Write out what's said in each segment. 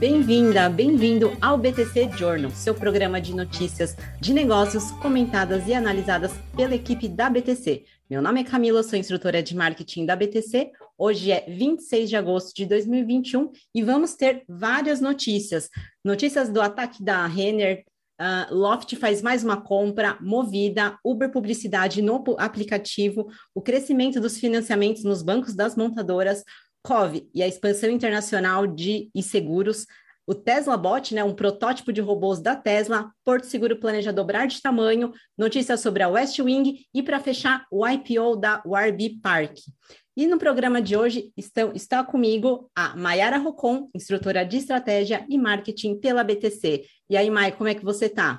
Bem-vinda, bem-vindo ao BTC Journal, seu programa de notícias de negócios comentadas e analisadas pela equipe da BTC. Meu nome é Camila, sou instrutora de marketing da BTC. Hoje é 26 de agosto de 2021 e vamos ter várias notícias. Notícias do ataque da Renner, Loft faz mais uma compra, Movida, Uber Publicidade no aplicativo, o crescimento dos financiamentos nos bancos das montadoras, Cove e a expansão internacional de seguros, o Tesla Bot, um protótipo de robôs da Tesla, Porto Seguro planeja dobrar de tamanho, notícias sobre a West Wing e, para fechar, o IPO da Warby Park. E no programa de hoje está comigo a Mayara Rocon, instrutora de estratégia e marketing pela BTC. E aí, Mai, como é que você está?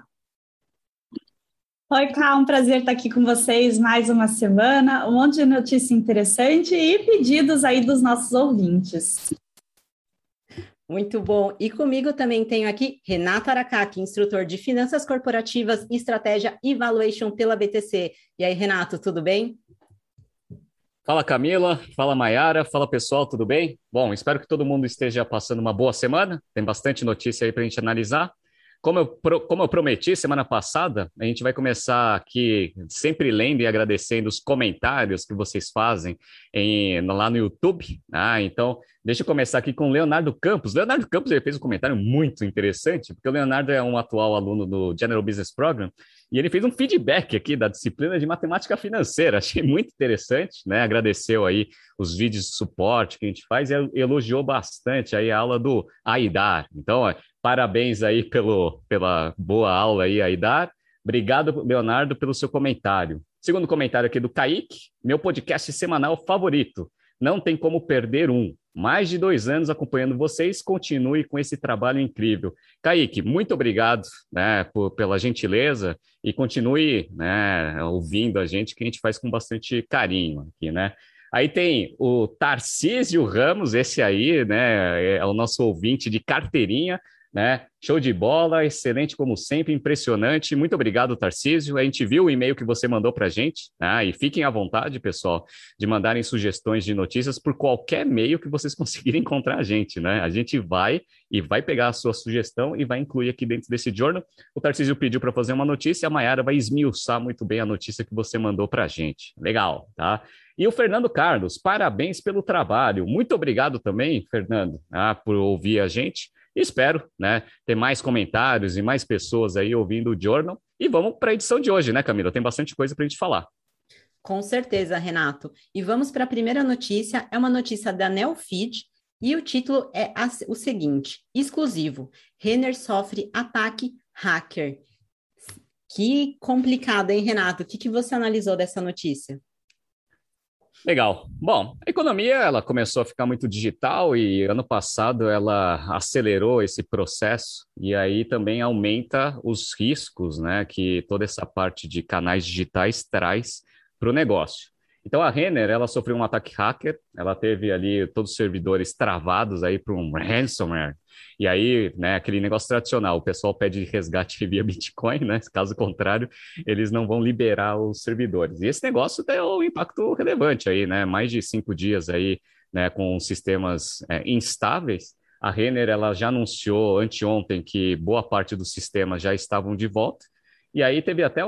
Oi, Cá, um prazer estar aqui com vocês mais uma semana, um monte de notícia interessante e pedidos aí dos nossos ouvintes. Muito bom. E comigo também tenho aqui Renato Aracaki, instrutor de Finanças Corporativas, Estratégia e Valuation pela BTC. E aí, Renato, tudo bem? Fala, Camila. Fala, Mayara. Fala, pessoal, tudo bem? Bom, espero que todo mundo esteja passando uma boa semana. Tem bastante notícia aí para a gente analisar. Como eu prometi semana passada, a gente vai começar aqui sempre lendo e agradecendo os comentários que vocês fazem lá no YouTube. Então, deixa eu começar aqui com o Leonardo Campos. Leonardo Campos ele fez um comentário muito interessante, porque o Leonardo é um atual aluno do General Business Program, e ele fez um feedback aqui da disciplina de matemática financeira. Achei muito interessante, Agradeceu aí os vídeos de suporte que a gente faz e elogiou bastante aí a aula do AIDAR. Então, parabéns aí pela boa aula aí, Aidar. Obrigado, Leonardo, pelo seu comentário. Segundo comentário aqui do Kaique, meu podcast semanal favorito. Não tem como perder um. Mais de 2 anos acompanhando vocês, continue com esse trabalho incrível. Kaique, muito obrigado pela gentileza e continue ouvindo a gente, que a gente faz com bastante carinho aqui, Aí tem o Tarcísio Ramos, esse aí, é o nosso ouvinte de carteirinha, Show de bola, excelente como sempre, impressionante. Muito obrigado, Tarcísio. A gente viu o e-mail que você mandou para a gente, e fiquem à vontade, pessoal, de mandarem sugestões de notícias por qualquer meio que vocês conseguirem encontrar a gente, A gente vai pegar a sua sugestão e vai incluir aqui dentro desse journal. O Tarcísio pediu para fazer uma notícia, a Mayara vai esmiuçar muito bem a notícia que você mandou para a gente. Legal, tá? E o Fernando Carlos, parabéns pelo trabalho. Muito obrigado também, Fernando, por ouvir a gente. Espero, ter mais comentários e mais pessoas aí ouvindo o Journal. E vamos para a edição de hoje, Camila? Tem bastante coisa para a gente falar. Com certeza, Renato. E vamos para a primeira notícia. É uma notícia da Neofeed e o título é o seguinte: exclusivo. Renner sofre ataque hacker. Que complicado, hein, Renato? O que você analisou dessa notícia? Legal. Bom, a economia ela começou a ficar muito digital e ano passado ela acelerou esse processo e aí também aumenta os riscos, que toda essa parte de canais digitais traz para o negócio. Então a Renner ela sofreu um ataque hacker, ela teve ali todos os servidores travados aí por um ransomware. E aí, aquele negócio tradicional, o pessoal pede resgate via Bitcoin, Caso contrário, eles não vão liberar os servidores. E esse negócio tem um impacto relevante aí, Mais de 5 dias aí, com sistemas instáveis. A Renner, ela já anunciou anteontem que boa parte dos sistemas já estavam de volta. E aí teve até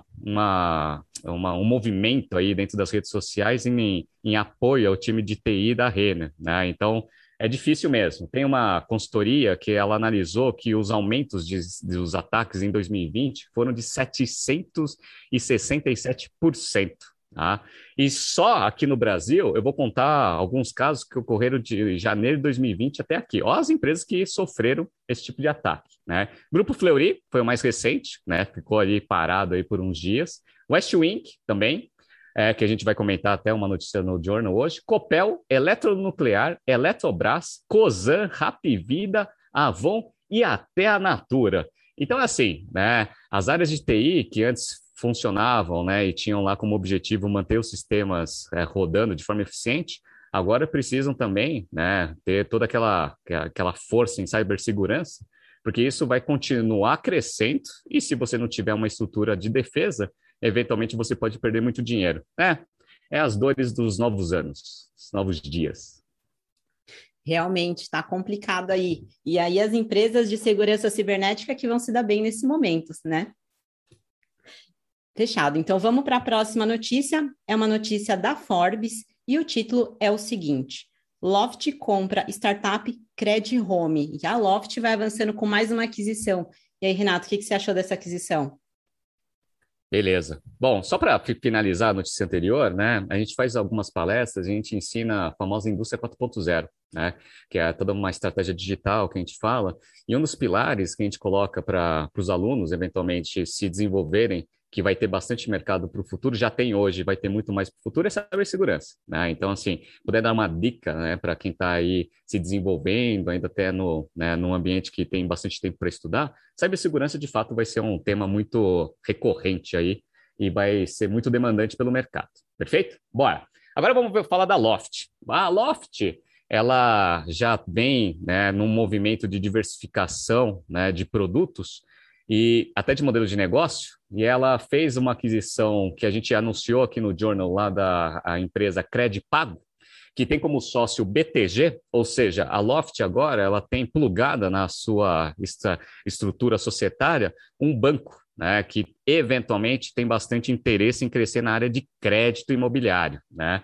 um movimento aí dentro das redes sociais em apoio ao time de TI da Renner, Então, é difícil mesmo. Tem uma consultoria que ela analisou que os aumentos dos ataques em 2020 foram de 767%. E só aqui no Brasil, eu vou contar alguns casos que ocorreram de janeiro de 2020 até aqui. Olha as empresas que sofreram esse tipo de ataque. Grupo Fleury foi o mais recente, ficou ali parado aí por uns dias. West Wing também, que a gente vai comentar até uma notícia no Journal hoje. Copel, Eletronuclear, Eletrobras, Cosan, Hapvida, Avon e até a Natura. Então, assim, as áreas de TI que antes funcionavam, e tinham lá como objetivo manter os sistemas rodando de forma eficiente, agora precisam também, ter toda aquela força em cibersegurança, porque isso vai continuar crescendo e se você não tiver uma estrutura de defesa, eventualmente você pode perder muito dinheiro. É as dores dos novos anos, os novos dias. Realmente está complicado aí. E aí as empresas de segurança cibernética que vão se dar bem nesse momento, né? Fechado. Então vamos para a próxima notícia. É uma notícia da Forbes e o título é o seguinte: Loft compra startup Credit Home. E a Loft vai avançando com mais uma aquisição. E aí, Renato, o que você achou dessa aquisição? Beleza. Bom, só para finalizar a notícia anterior, né? A gente faz algumas palestras, a gente ensina a famosa indústria 4.0, né? Que é toda uma estratégia digital que a gente fala. E um dos pilares que a gente coloca para os alunos, eventualmente, se desenvolverem, que vai ter bastante mercado para o futuro, já tem hoje, vai ter muito mais para o futuro, é cibersegurança, né? Então, assim, puder dar uma dica, né, para quem está aí se desenvolvendo, ainda até num ambiente que tem bastante tempo para estudar, cibersegurança, de fato, vai ser um tema muito recorrente aí e vai ser muito demandante pelo mercado. Perfeito? Bora! Agora vamos falar da Loft. A Loft, ela já vem, né, num movimento de diversificação, né, de produtos e até de modelo de negócio, e ela fez uma aquisição que a gente anunciou aqui no Journal lá da empresa Credipago, que tem como sócio o BTG, ou seja, a Loft agora ela tem plugada na sua estrutura societária um banco, né, que eventualmente tem bastante interesse em crescer na área de crédito imobiliário, né?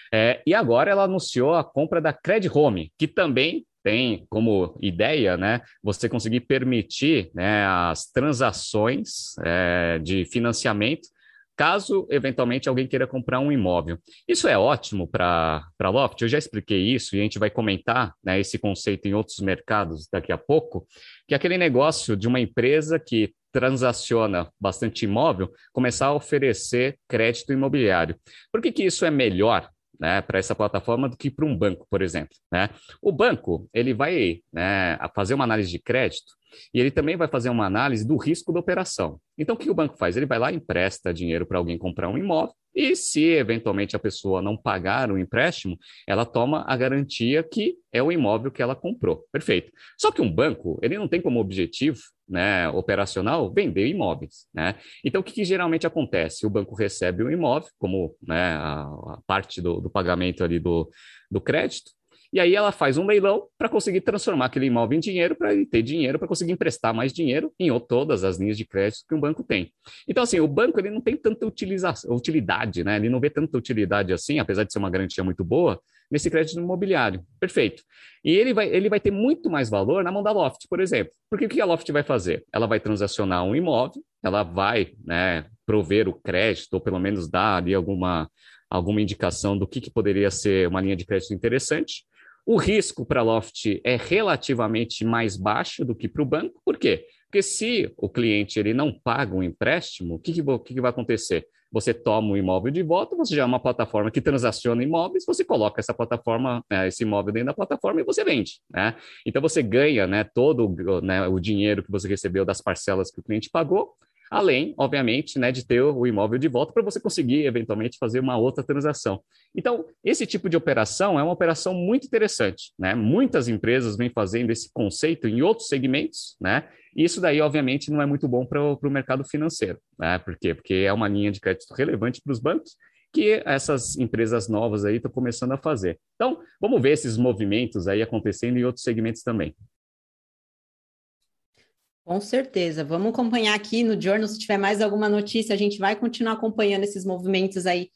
E agora ela anunciou a compra da Credit Home, que também tem como ideia, né, você conseguir permitir, né, as transações de financiamento, caso eventualmente alguém queira comprar um imóvel. Isso é ótimo para a Loft, eu já expliquei isso e a gente vai comentar, né, esse conceito em outros mercados daqui a pouco, que é aquele negócio de uma empresa que transaciona bastante imóvel, começar a oferecer crédito imobiliário. Por que isso é melhor, né, para essa plataforma do que para um banco, por exemplo, né? O banco, ele vai, né, fazer uma análise de crédito e ele também vai fazer uma análise do risco da operação. Então, o que o banco faz? Ele vai lá e empresta dinheiro para alguém comprar um imóvel e se eventualmente a pessoa não pagar o empréstimo, ela toma a garantia que é o imóvel que ela comprou. Perfeito. Só que um banco, ele não tem como objetivo, né, operacional vender imóveis, né? Então, o que geralmente acontece? O banco recebe o imóvel, como, né, a parte do pagamento ali do crédito, e aí ela faz um leilão para conseguir transformar aquele imóvel em dinheiro, para ele ter dinheiro para conseguir emprestar mais dinheiro em todas as linhas de crédito que um banco tem. Então, assim, o banco ele não tem tanta utilidade, né? Ele não vê tanta utilidade assim, apesar de ser uma garantia muito boa, nesse crédito imobiliário. Perfeito. E ele vai ter muito mais valor na mão da Loft, por exemplo. Porque o que a Loft vai fazer? Ela vai transacionar um imóvel, ela vai, né, prover o crédito, ou pelo menos dar ali alguma indicação do que poderia ser uma linha de crédito interessante. O risco para a Loft é relativamente mais baixo do que para o banco. Por quê? Porque se o cliente ele não paga um empréstimo, o que vai acontecer? Você toma o imóvel de volta, você já é uma plataforma que transaciona imóveis, você coloca essa plataforma, esse imóvel dentro da plataforma e você vende, né? Então você ganha, né, todo, né, o dinheiro que você recebeu das parcelas que o cliente pagou, além, obviamente, né, de ter o imóvel de volta para você conseguir, eventualmente, fazer uma outra transação. Então, esse tipo de operação é uma operação muito interessante, né? Muitas empresas vêm fazendo esse conceito em outros segmentos, né? E isso daí, obviamente, não é muito bom para o mercado financeiro, né? Por quê? Porque é uma linha de crédito relevante para os bancos que essas empresas novas aí estão começando a fazer. Então, vamos ver esses movimentos aí acontecendo em outros segmentos também. Com certeza. Vamos acompanhar aqui no Journal, se tiver mais alguma notícia, a gente vai continuar acompanhando esses movimentos aí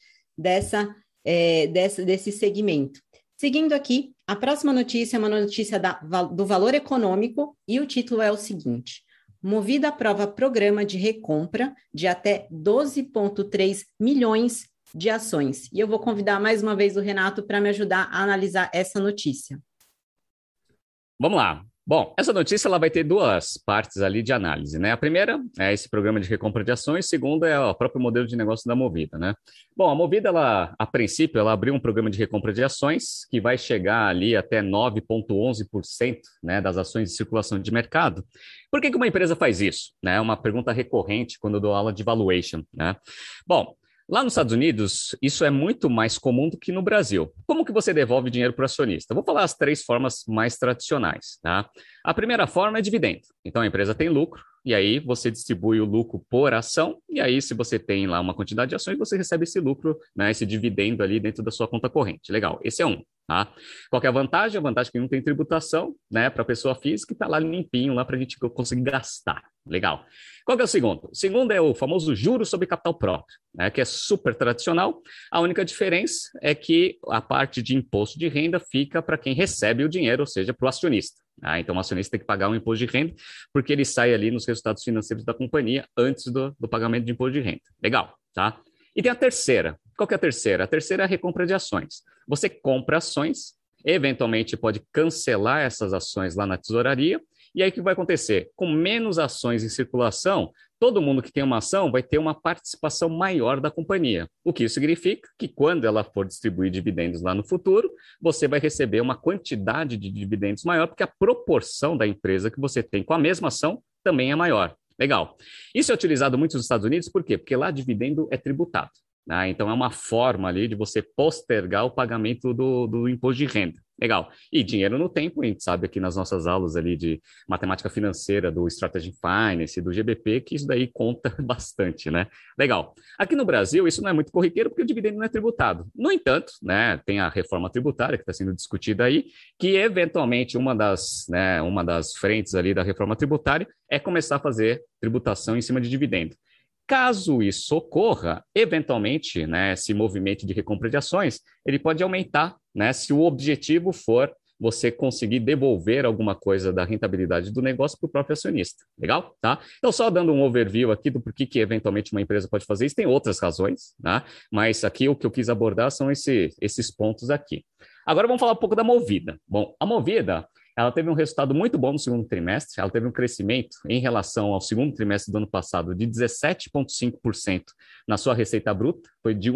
desse segmento. Seguindo aqui, a próxima notícia é uma notícia do Valor Econômico e o título é o seguinte: Movida aprova programa de recompra de até 12,3 milhões de ações. E eu vou convidar mais uma vez o Renato para me ajudar a analisar essa notícia. Vamos lá. Bom, essa notícia ela vai ter duas partes ali de análise, né? A primeira é esse programa de recompra de ações, a segunda é o próprio modelo de negócio da Movida, né? Bom, a Movida, a princípio, ela abriu um programa de recompra de ações que vai chegar ali até 9,11%, né, das ações de circulação de mercado. Por que uma empresa faz isso? É uma pergunta recorrente quando eu dou aula de valuation, né? Bom, lá nos Estados Unidos, isso é muito mais comum do que no Brasil. Como que você devolve dinheiro para o acionista? Vou falar as três formas mais tradicionais, tá? A primeira forma é dividendo. Então, a empresa tem lucro, e aí você distribui o lucro por ação, e aí se você tem lá uma quantidade de ações, você recebe esse lucro, né, esse dividendo ali dentro da sua conta corrente. Legal, esse é um. Tá? Qual que é a vantagem? A vantagem é que não tem tributação, né, para a pessoa física, e está lá limpinho lá para a gente conseguir gastar. Legal. Qual que é o segundo? O segundo é o famoso juros sobre capital próprio, né, que é super tradicional. A única diferença é que a parte de imposto de renda fica para quem recebe o dinheiro, ou seja, para o acionista. Então, o acionista tem que pagar um imposto de renda, porque ele sai ali nos resultados financeiros da companhia antes do pagamento de imposto de renda. Legal, tá? E tem a terceira. Qual que é a terceira? A terceira é a recompra de ações. Você compra ações, eventualmente pode cancelar essas ações lá na tesouraria, e aí o que vai acontecer? Com menos ações em circulação, todo mundo que tem uma ação vai ter uma participação maior da companhia. O que isso significa? Que quando ela for distribuir dividendos lá no futuro, você vai receber uma quantidade de dividendos maior, porque a proporção da empresa que você tem com a mesma ação também é maior. Legal. Isso é utilizado muito nos Estados Unidos, por quê? Porque lá dividendo é tributado. Então, é uma forma ali de você postergar o pagamento do imposto de renda. Legal. E dinheiro no tempo, a gente sabe aqui nas nossas aulas ali de matemática financeira, do Strategy Finance, do GBP, que isso daí conta bastante, né? Legal. Aqui no Brasil, isso não é muito corriqueiro, porque o dividendo não é tributado. No entanto, né, tem a reforma tributária que está sendo discutida aí, que eventualmente uma das frentes ali da reforma tributária é começar a fazer tributação em cima de dividendo. Caso isso ocorra, eventualmente, né, esse movimento de recompra de ações, ele pode aumentar, né, se o objetivo for você conseguir devolver alguma coisa da rentabilidade do negócio para o próprio acionista. Legal? Tá? Então, só dando um overview aqui do porquê que eventualmente uma empresa pode fazer isso, tem outras razões, tá? Mas aqui o que eu quis abordar são esses pontos aqui. Agora vamos falar um pouco da Movida. Bom, a Movida, ela teve um resultado muito bom no segundo trimestre, ela teve um crescimento em relação ao segundo trimestre do ano passado de 17,5% na sua receita bruta, foi de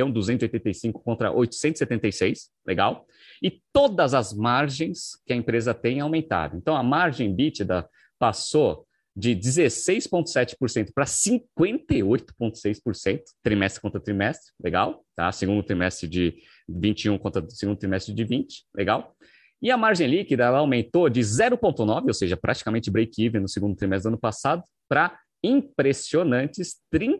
1.285 contra 876, legal? E todas as margens que a empresa tem aumentaram. Então, a margem EBITDA passou de 16,7% para 58,6%, trimestre contra trimestre, legal? Tá? Segundo trimestre de 21 contra segundo trimestre de 20, legal? E a margem líquida ela aumentou de 0,9, ou seja, praticamente break-even no segundo trimestre do ano passado, para impressionantes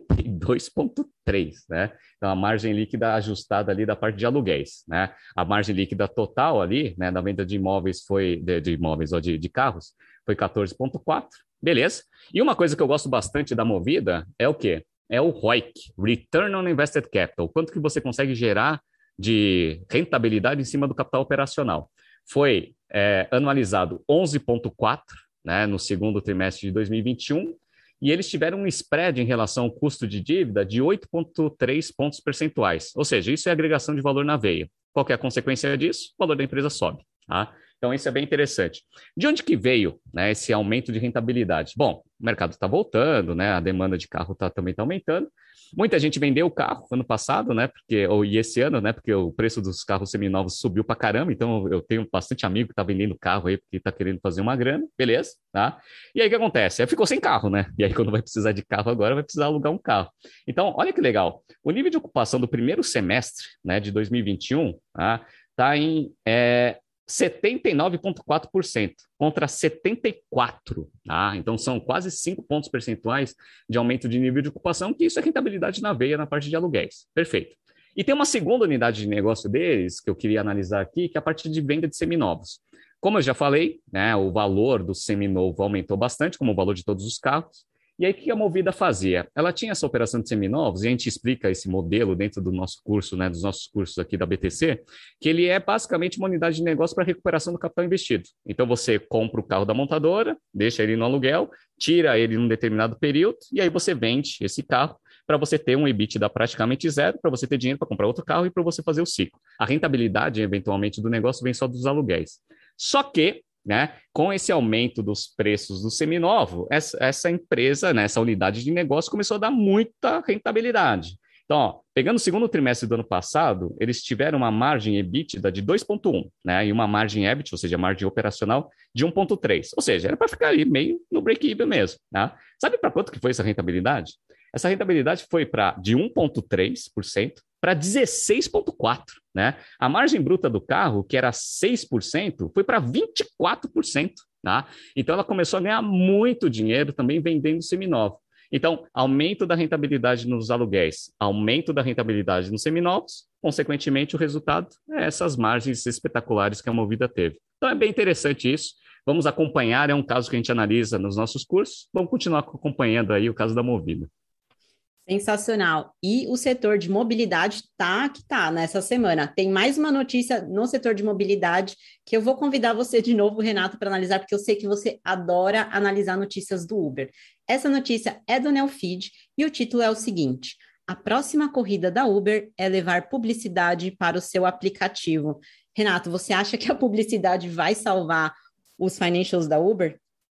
32,3, né? Então, a margem líquida ajustada ali da parte de aluguéis, né? A margem líquida total ali, né, da venda de imóveis de carros, foi 14,4, beleza? E uma coisa que eu gosto bastante da Movida é o quê? É o ROIC, Return on Invested Capital, quanto que você consegue gerar de rentabilidade em cima do capital operacional. Foi anualizado 11,4, né, no segundo trimestre de 2021, e eles tiveram um spread em relação ao custo de dívida de 8,3 pontos percentuais. Ou seja, isso é agregação de valor na veia. Qual que é a consequência disso? O valor da empresa sobe. Tá? Então, isso é bem interessante. De onde que veio, né, esse aumento de rentabilidade? Bom, o mercado está voltando, né, a demanda de carro também está aumentando. Muita gente vendeu o carro ano passado, né, e esse ano, né, porque o preço dos carros seminovos subiu para caramba, então eu tenho bastante amigo que está vendendo carro aí, porque está querendo fazer uma grana, beleza, tá? E aí o que acontece? Aí ficou sem carro, né? E aí quando vai precisar de carro agora, vai precisar alugar um carro. Então, olha que legal, o nível de ocupação do primeiro semestre, né, de 2021, tá, em 79,4% contra 74%. Tá? Então, são quase 5 pontos percentuais de aumento de nível de ocupação, que isso é rentabilidade na veia na parte de aluguéis. Perfeito. E tem uma segunda unidade de negócio deles, que eu queria analisar aqui, que é a parte de venda de seminovos. Como eu já falei, né, o valor do seminovo aumentou bastante, como o valor de todos os carros. E aí, o que a Movida fazia? Ela tinha essa operação de seminovos, e a gente explica esse modelo dentro do nosso curso, né, dos nossos cursos aqui da BTC, que ele é basicamente uma unidade de negócio para recuperação do capital investido. Então, você compra o carro da montadora, deixa ele no aluguel, tira ele num determinado período, e aí você vende esse carro para você ter um EBITDA praticamente zero, para você ter dinheiro para comprar outro carro e para você fazer o ciclo. A rentabilidade, eventualmente, do negócio vem só dos aluguéis. Só que, né, com esse aumento dos preços do seminovo, essa empresa, né, essa unidade de negócio começou a dar muita rentabilidade. Então, ó, pegando o segundo trimestre do ano passado, eles tiveram uma margem EBITDA de 2,1, né, e uma margem EBIT, ou seja, a margem operacional, de 1,3. Ou seja, era para ficar ali meio no break-even mesmo. Tá? Sabe para quanto que foi essa rentabilidade? Essa rentabilidade foi de 1,3% para 16,4%. Né? A margem bruta do carro, que era 6%, foi para 24%. tá? Então, ela começou a ganhar muito dinheiro também vendendo seminovo. Então, aumento da rentabilidade nos aluguéis, aumento da rentabilidade nos seminovos, consequentemente, o resultado é essas margens espetaculares que a Movida teve. Então, é bem interessante isso. Vamos acompanhar, é um caso que a gente analisa nos nossos cursos. Vamos continuar acompanhando aí o caso da Movida. Sensacional. E o setor de mobilidade tá nessa semana. Tem mais uma notícia no setor de mobilidade que eu vou convidar você de novo, Renato, para analisar, porque eu sei que você adora analisar notícias do Uber. Essa notícia é do Neofeed e o título é o seguinte: a próxima corrida da Uber é levar publicidade para o seu aplicativo. Renato, você acha que a publicidade vai salvar os financials da Uber?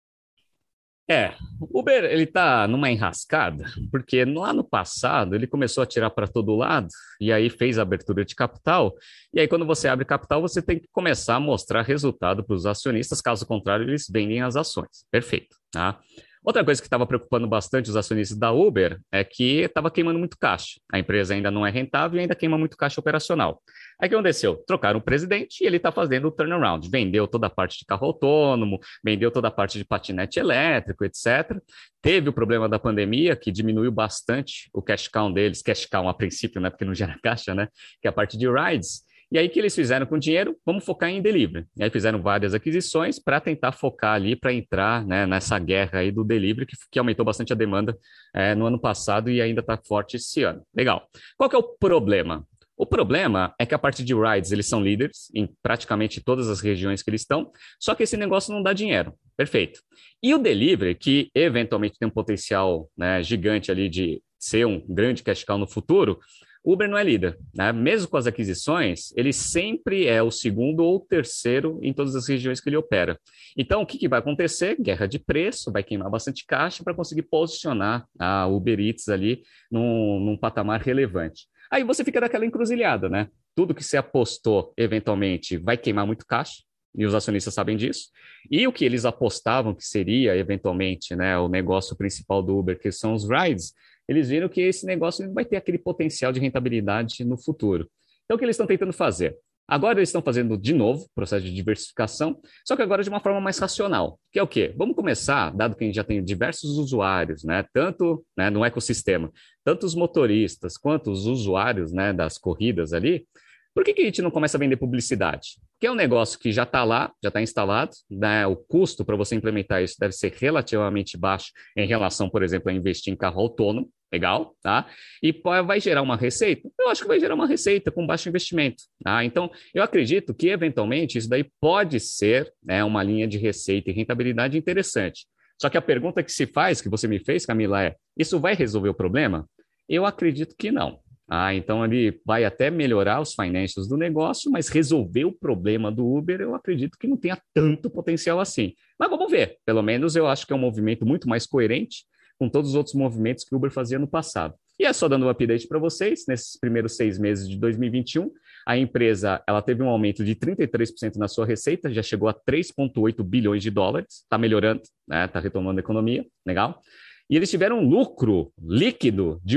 O Uber, ele tá numa enrascada, porque lá no passado ele começou a tirar para todo lado, e aí fez a abertura de capital, e aí quando você abre capital, você tem que começar a mostrar resultado para os acionistas, caso contrário, eles vendem as ações. Perfeito, tá? Outra coisa que estava preocupando bastante os acionistas da Uber é que estava queimando muito caixa. A empresa ainda não é rentável e ainda queima muito caixa operacional. Aí o que aconteceu? Trocaram o presidente e ele está fazendo o turnaround. Vendeu toda a parte de carro autônomo, vendeu toda a parte de patinete elétrico, etc. Teve o problema da pandemia, que diminuiu bastante o cash cow deles, cash cow a princípio, né, porque não gera caixa, né, que é a parte de rides. E aí, o que eles fizeram com o dinheiro? Vamos focar em delivery. E aí fizeram várias aquisições para tentar focar ali, para entrar, né, nessa guerra aí do delivery, que aumentou bastante a demanda no ano passado e ainda está forte esse ano. Legal. Qual que é o problema? O problema é que a parte de rides, eles são líderes em praticamente todas as regiões que eles estão, só que esse negócio não dá dinheiro. Perfeito. E o delivery, que eventualmente tem um potencial, né, gigante ali de ser um grande cash cow no futuro, Uber não é líder, né? Mesmo com as aquisições, ele sempre é o segundo ou terceiro em todas as regiões que ele opera. Então, o que vai acontecer? Guerra de preço, vai queimar bastante caixa para conseguir posicionar a Uber Eats ali num patamar relevante. Aí você fica daquela encruzilhada, né? Tudo que você apostou, eventualmente, vai queimar muito caixa, e os acionistas sabem disso. E o que eles apostavam que seria, eventualmente, né, o negócio principal do Uber, que são os rides, eles viram que esse negócio vai ter aquele potencial de rentabilidade no futuro. Então, o que eles estão tentando fazer? Agora eles estão fazendo de novo processo de diversificação, só que agora de uma forma mais racional, que é o quê? Vamos começar, dado que a gente já tem diversos usuários, né, tanto, né, no ecossistema, tanto os motoristas quanto os usuários, né, das corridas ali, por que a gente não começa a vender publicidade? Porque é um negócio que já está lá, já está instalado, né? O custo para você implementar isso deve ser relativamente baixo em relação, por exemplo, a investir em carro autônomo, legal, tá? E vai gerar uma receita? Eu acho que vai gerar uma receita com baixo investimento, tá? Então, eu acredito que, eventualmente, isso daí pode ser, né, uma linha de receita e rentabilidade interessante. Só que a pergunta que se faz, que você me fez, Camila, é: isso vai resolver o problema? Eu acredito que não. Então, ele vai até melhorar os financials do negócio, mas resolver o problema do Uber, eu acredito que não tenha tanto potencial assim. Mas vamos ver. Pelo menos eu acho que é um movimento muito mais coerente com todos os outros movimentos que o Uber fazia no passado. E é só dando um update para vocês, nesses primeiros 6 meses de 2021, a empresa ela teve um aumento de 33% na sua receita, já chegou a 3,8 bilhões de dólares, está melhorando, né? Está retomando a economia, legal. E eles tiveram um lucro líquido de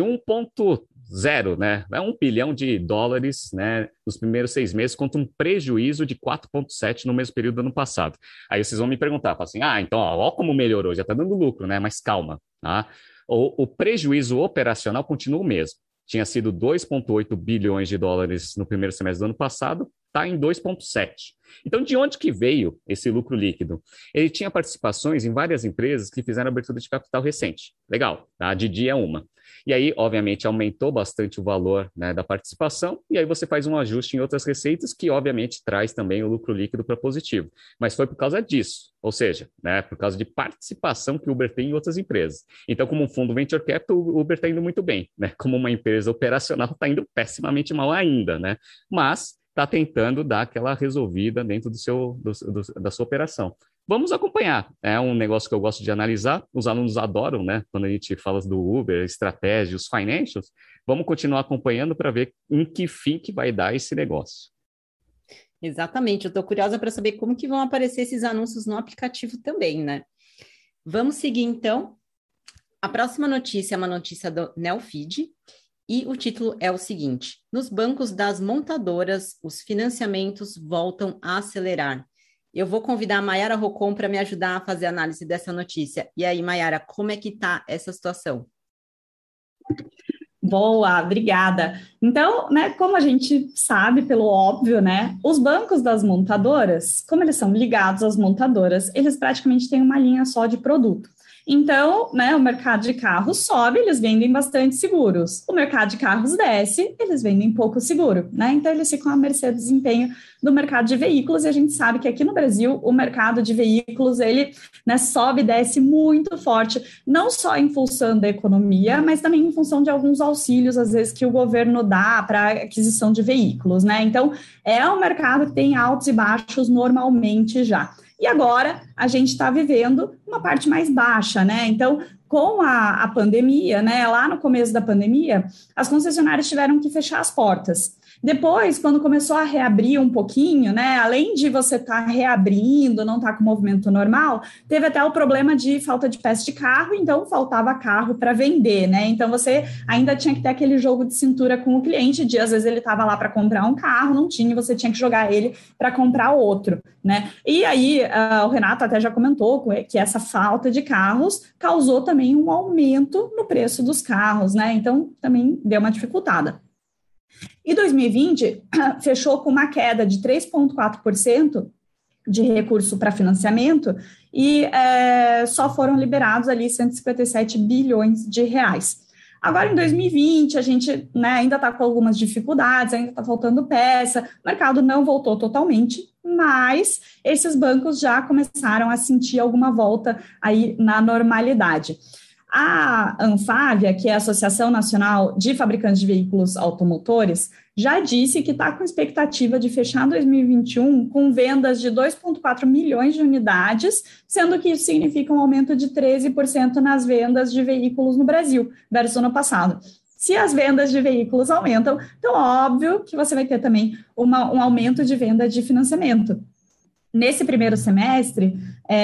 1,0, né? É 1 bilhão de dólares, né, nos primeiros 6 meses, contra um prejuízo de 4,7 no mesmo período do ano passado. Aí vocês vão me perguntar, assim, então, ó como melhorou, já está dando lucro, né? Mas calma, tá? O prejuízo operacional continua o mesmo. Tinha sido 2,8 bilhões de dólares no primeiro semestre do ano passado, está em 2,7. Então, de onde que veio esse lucro líquido? Ele tinha participações em várias empresas que fizeram abertura de capital recente. Legal, tá? A Didi é uma. E aí, obviamente, aumentou bastante o valor, né, da participação, e aí você faz um ajuste em outras receitas que, obviamente, traz também o lucro líquido para positivo. Mas foi por causa disso, ou seja, né, por causa de participação que o Uber tem em outras empresas. Então, como um fundo Venture Capital, o Uber está indo muito bem, né? Como uma empresa operacional, está indo pessimamente mal ainda, né? Mas está tentando dar aquela resolvida dentro da sua operação. Vamos acompanhar. É um negócio que eu gosto de analisar. Os alunos adoram, né? Quando a gente fala do Uber, estratégia, os financials. Vamos continuar acompanhando para ver em que fim que vai dar esse negócio. Exatamente. Eu estou curiosa para saber como que vão aparecer esses anúncios no aplicativo também, né? Vamos seguir, então. A próxima notícia é uma notícia do Neofeed. E o título é o seguinte: nos bancos das montadoras, os financiamentos voltam a acelerar. Eu vou convidar a Mayara Rocon para me ajudar a fazer a análise dessa notícia. E aí, Mayara, como é que está essa situação? Boa, obrigada. Então, né, como a gente sabe, pelo óbvio, né, os bancos das montadoras, como eles são ligados às montadoras, eles praticamente têm uma linha só de produto. Então, né, o mercado de carros sobe, eles vendem bastante seguros. O mercado de carros desce, eles vendem pouco seguro, né? Então, eles ficam à mercê do desempenho do mercado de veículos, e a gente sabe que aqui no Brasil, o mercado de veículos, ele, né, sobe e desce muito forte, não só em função da economia, mas também em função de alguns auxílios, às vezes, que o governo dá para aquisição de veículos, né? Então, é um mercado que tem altos e baixos normalmente já. E agora a gente está vivendo uma parte mais baixa, né? Então, com a pandemia, né? Lá no começo da pandemia, as concessionárias tiveram que fechar as portas. Depois, quando começou a reabrir um pouquinho, né? Além de você estar reabrindo, não estar com movimento normal, teve até o problema de falta de peça de carro, então faltava carro para vender, né? Então você ainda tinha que ter aquele jogo de cintura com o cliente, de às vezes ele estava lá para comprar um carro, não tinha, você tinha que jogar ele para comprar outro, né? E aí o Renato até já comentou que essa falta de carros causou também um aumento no preço dos carros, né? Então também deu uma dificultada. E 2020 fechou com uma queda de 3,4% de recurso para financiamento e só foram liberados ali 157 bilhões de reais. Agora, em 2020, a gente, né, ainda está com algumas dificuldades, ainda está faltando peça, o mercado não voltou totalmente, mas esses bancos já começaram a sentir alguma volta aí na normalidade. A Anfávia, que é a Associação Nacional de Fabricantes de Veículos Automotores, já disse que está com expectativa de fechar 2021 com vendas de 2,4 milhões de unidades, sendo que isso significa um aumento de 13% nas vendas de veículos no Brasil, versus ano passado. Se as vendas de veículos aumentam, então óbvio que você vai ter também um aumento de venda de financiamento. Nesse primeiro semestre,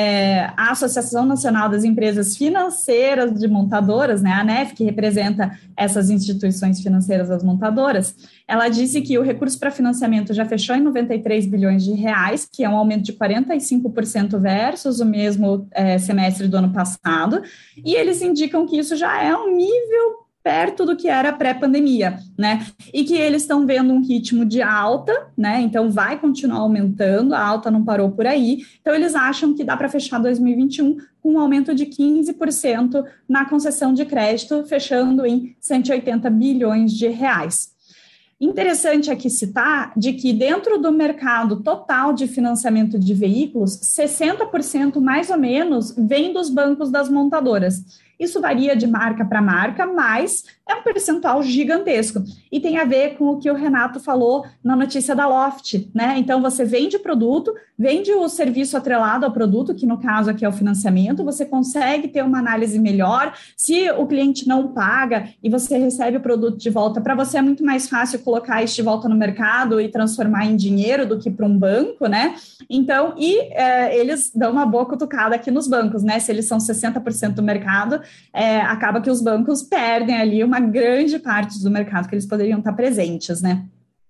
a Associação Nacional das Empresas Financeiras de Montadoras, né, a ANEF, que representa essas instituições financeiras das montadoras, ela disse que o recurso para financiamento já fechou em 93 bilhões de reais, que é um aumento de 45% versus o mesmo semestre do ano passado, e eles indicam que isso já é um nível perto do que era pré-pandemia, né? E que eles estão vendo um ritmo de alta, né? Então vai continuar aumentando, a alta não parou por aí. Então eles acham que dá para fechar 2021 com um aumento de 15% na concessão de crédito, fechando em 180 bilhões de reais. Interessante aqui citar de que dentro do mercado total de financiamento de veículos, 60% mais ou menos vem dos bancos das montadoras. Isso varia de marca para marca, mas é um percentual gigantesco. E tem a ver com o que o Renato falou na notícia da Loft, né? Então, você vende o produto, vende o serviço atrelado ao produto, que no caso aqui é o financiamento, você consegue ter uma análise melhor. Se o cliente não paga e você recebe o produto de volta, para você é muito mais fácil colocar isso de volta no mercado e transformar em dinheiro do que para um banco, né? Então, eles dão uma boa cutucada aqui nos bancos, né? Se eles são 60% do mercado, acaba que os bancos perdem ali uma grande parte do mercado que eles poderiam estar presentes, né?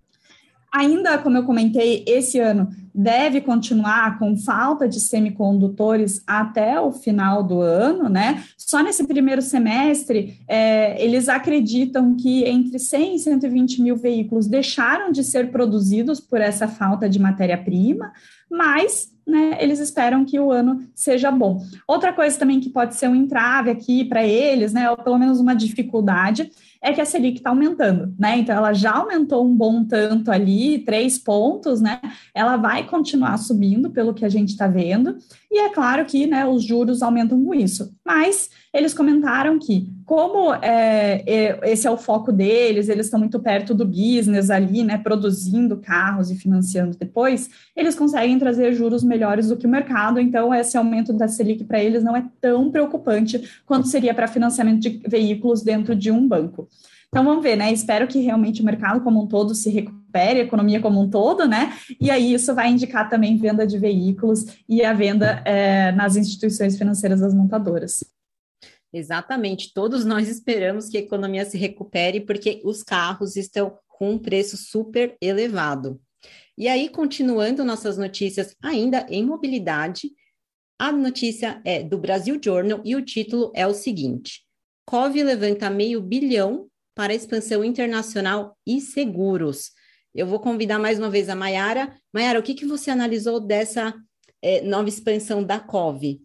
Ainda, como eu comentei, esse ano deve continuar com falta de semicondutores até o final do ano, né? Só nesse primeiro semestre, eles acreditam que entre 100 e 120 mil veículos deixaram de ser produzidos por essa falta de matéria-prima, mas, né, eles esperam que o ano seja bom. Outra coisa também que pode ser um entrave aqui para eles, né, ou pelo menos uma dificuldade, é que a Selic está aumentando, né? Então, ela já aumentou um bom tanto ali, 3 pontos, né? Ela vai continuar subindo, pelo que a gente está vendo, e é claro que, né, os juros aumentam com isso. Mas eles comentaram que, como esse é o foco deles, eles estão muito perto do business ali, né, produzindo carros e financiando depois, eles conseguem trazer juros melhores do que o mercado, então esse aumento da Selic para eles não é tão preocupante quanto seria para financiamento de veículos dentro de um banco. Então, vamos ver, né? Espero que realmente o mercado como um todo se recupere, a economia como um todo, né? E aí isso vai indicar também venda de veículos e a venda nas instituições financeiras das montadoras. Exatamente, todos nós esperamos que a economia se recupere porque os carros estão com um preço super elevado. E aí, continuando nossas notícias ainda em mobilidade, a notícia é do Brasil Journal e o título é o seguinte: Cove levanta $500 milhão para expansão internacional e seguros. Eu vou convidar mais uma vez a Maiara. Maiara, o que você analisou dessa nova expansão da Cove?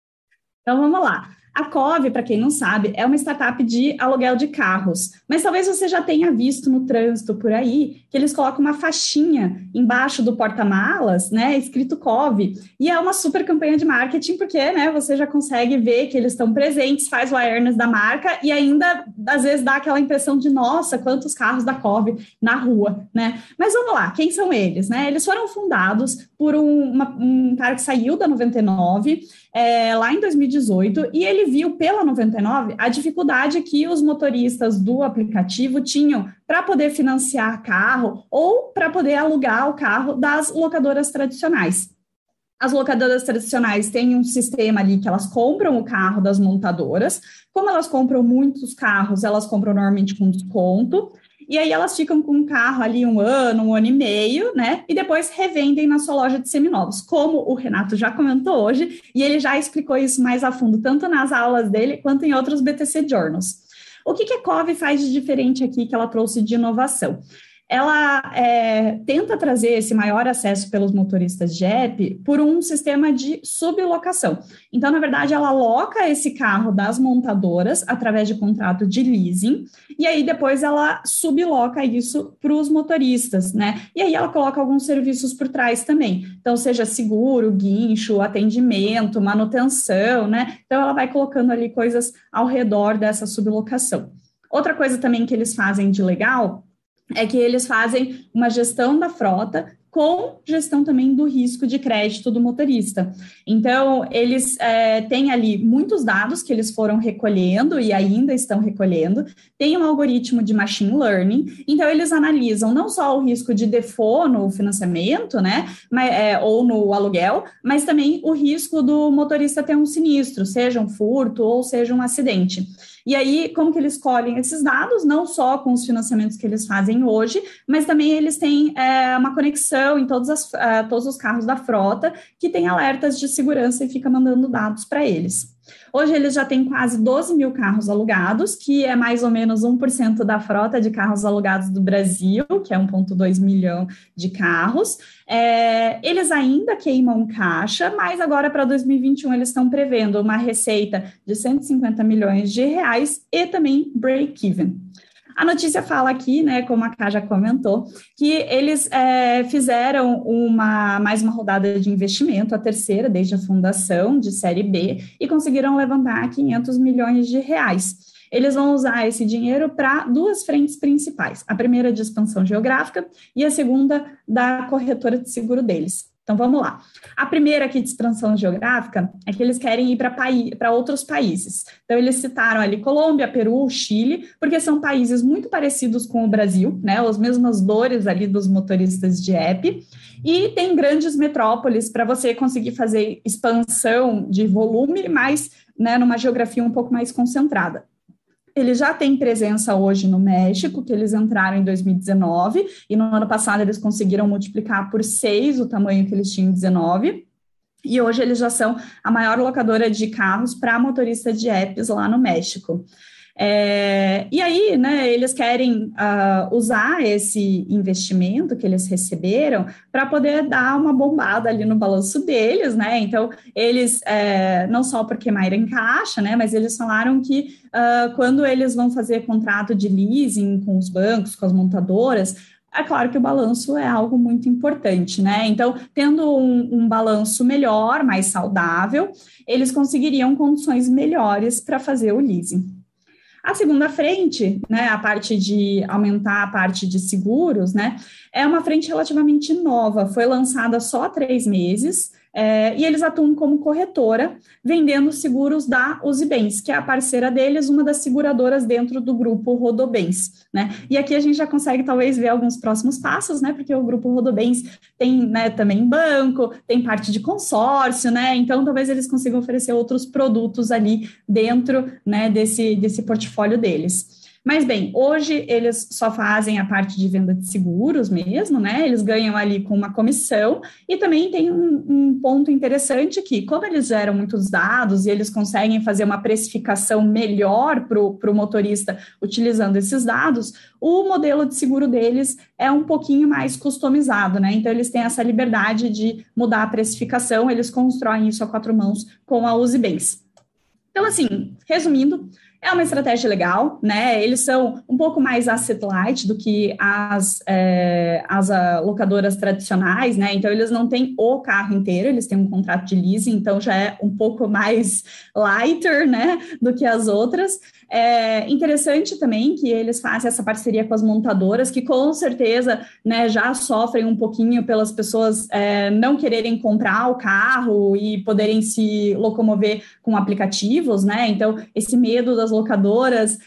Então, vamos lá. A Cove, para quem não sabe, é uma startup de aluguel de carros, mas talvez você já tenha visto no trânsito por aí que eles colocam uma faixinha embaixo do porta-malas, né, escrito Cove, e é uma super campanha de marketing, porque, né, você já consegue ver que eles estão presentes, faz o awareness da marca e ainda, às vezes, dá aquela impressão de, nossa, quantos carros da Cove na rua, né? Mas vamos lá, quem são eles, né? Eles foram fundados por um cara que saiu da 99, lá em 2018, e ele viu pela 99 a dificuldade que os motoristas do aplicativo tinham para poder financiar carro ou para poder alugar o carro das locadoras tradicionais. As locadoras tradicionais têm um sistema ali que elas compram o carro das montadoras. Como elas compram muitos carros, elas compram normalmente com desconto. E aí elas ficam com o carro ali um ano e meio, né? E depois revendem na sua loja de seminovos, como o Renato já comentou hoje, e ele já explicou isso mais a fundo, tanto nas aulas dele quanto em outros BTC Journals. O que a Cove faz de diferente aqui que ela trouxe de inovação? Ela tenta trazer esse maior acesso pelos motoristas de app por um sistema de sublocação. Então, na verdade, ela loca esse carro das montadoras através de contrato de leasing, e aí depois ela subloca isso para os motoristas, né? E aí ela coloca alguns serviços por trás também. Então, seja seguro, guincho, atendimento, manutenção, né? Então, ela vai colocando ali coisas ao redor dessa sublocação. Outra coisa também que eles fazem de legal é que eles fazem uma gestão da frota com gestão também do risco de crédito do motorista. Então, eles têm ali muitos dados que eles foram recolhendo e ainda estão recolhendo, tem um algoritmo de machine learning, então eles analisam não só o risco de default no financiamento, né, ou no aluguel, mas também o risco do motorista ter um sinistro, seja um furto ou seja um acidente. E aí, como que eles colhem esses dados, não só com os financiamentos que eles fazem hoje, mas também eles têm uma conexão em todos os carros da frota, que tem alertas de segurança e fica mandando dados para eles. Hoje eles já têm quase 12 mil carros alugados, que é mais ou menos 1% da frota de carros alugados do Brasil, que é 1,2 milhão de carros. Eles ainda queimam caixa, mas agora para 2021 eles estão prevendo uma receita de 150 milhões de reais e também break-even. A notícia fala aqui, né, como a Ká já comentou, que eles fizeram mais uma rodada de investimento, a terceira desde a fundação, de série B, e conseguiram levantar 500 milhões de reais. Eles vão usar esse dinheiro para duas frentes principais, a primeira de expansão geográfica e a segunda da corretora de seguro deles. Então, vamos lá. A primeira aqui de expansão geográfica é que eles querem ir para outros países. Então, eles citaram ali Colômbia, Peru, Chile, porque são países muito parecidos com o Brasil, né? As mesmas dores ali dos motoristas de app. E tem grandes metrópoles para você conseguir fazer expansão de volume, mas, né, numa geografia um pouco mais concentrada. Eles já têm presença hoje no México, que eles entraram em 2019, e no ano passado eles conseguiram multiplicar por 6 o tamanho que eles tinham em 2019, e hoje eles já são a maior locadora de carros para motorista de apps lá no México. E aí, né, eles querem usar esse investimento que eles receberam para poder dar uma bombada ali no balanço deles, né? Então, eles, não só por queimar em caixa, né, mas eles falaram que quando eles vão fazer contrato de leasing com os bancos, com as montadoras, é claro que o balanço é algo muito importante, né? Então, tendo um balanço melhor, mais saudável, eles conseguiriam condições melhores para fazer o leasing. A segunda frente, né, a parte de aumentar a parte de seguros, né, é uma frente relativamente nova, foi lançada só há 3 meses, e eles atuam como corretora, vendendo seguros da Usibens, que é a parceira deles, uma das seguradoras dentro do grupo Rodobens, né? E aqui a gente já consegue talvez ver alguns próximos passos, né? Porque o grupo Rodobens tem, né, também banco, tem parte de consórcio, né? Então talvez eles consigam oferecer outros produtos ali dentro, né, desse portfólio deles. Mas, bem, hoje eles só fazem a parte de venda de seguros mesmo, né? Eles ganham ali com uma comissão e também tem um ponto interessante que, como eles geram muitos dados e eles conseguem fazer uma precificação melhor para o motorista utilizando esses dados, o modelo de seguro deles é um pouquinho mais customizado, né? Então, eles têm essa liberdade de mudar a precificação, eles constroem isso a 4 mãos com a Usibase. Então, assim, resumindo, é uma estratégia legal, né? Eles são um pouco mais asset light do que as locadoras tradicionais, né? Então, eles não têm o carro inteiro, eles têm um contrato de leasing, então já é um pouco mais lighter, né? Do que as outras. É interessante também que eles fazem essa parceria com as montadoras, que com certeza, né, já sofrem um pouquinho pelas pessoas não quererem comprar o carro e poderem se locomover com aplicativos, né? Então, esse medo das locadoras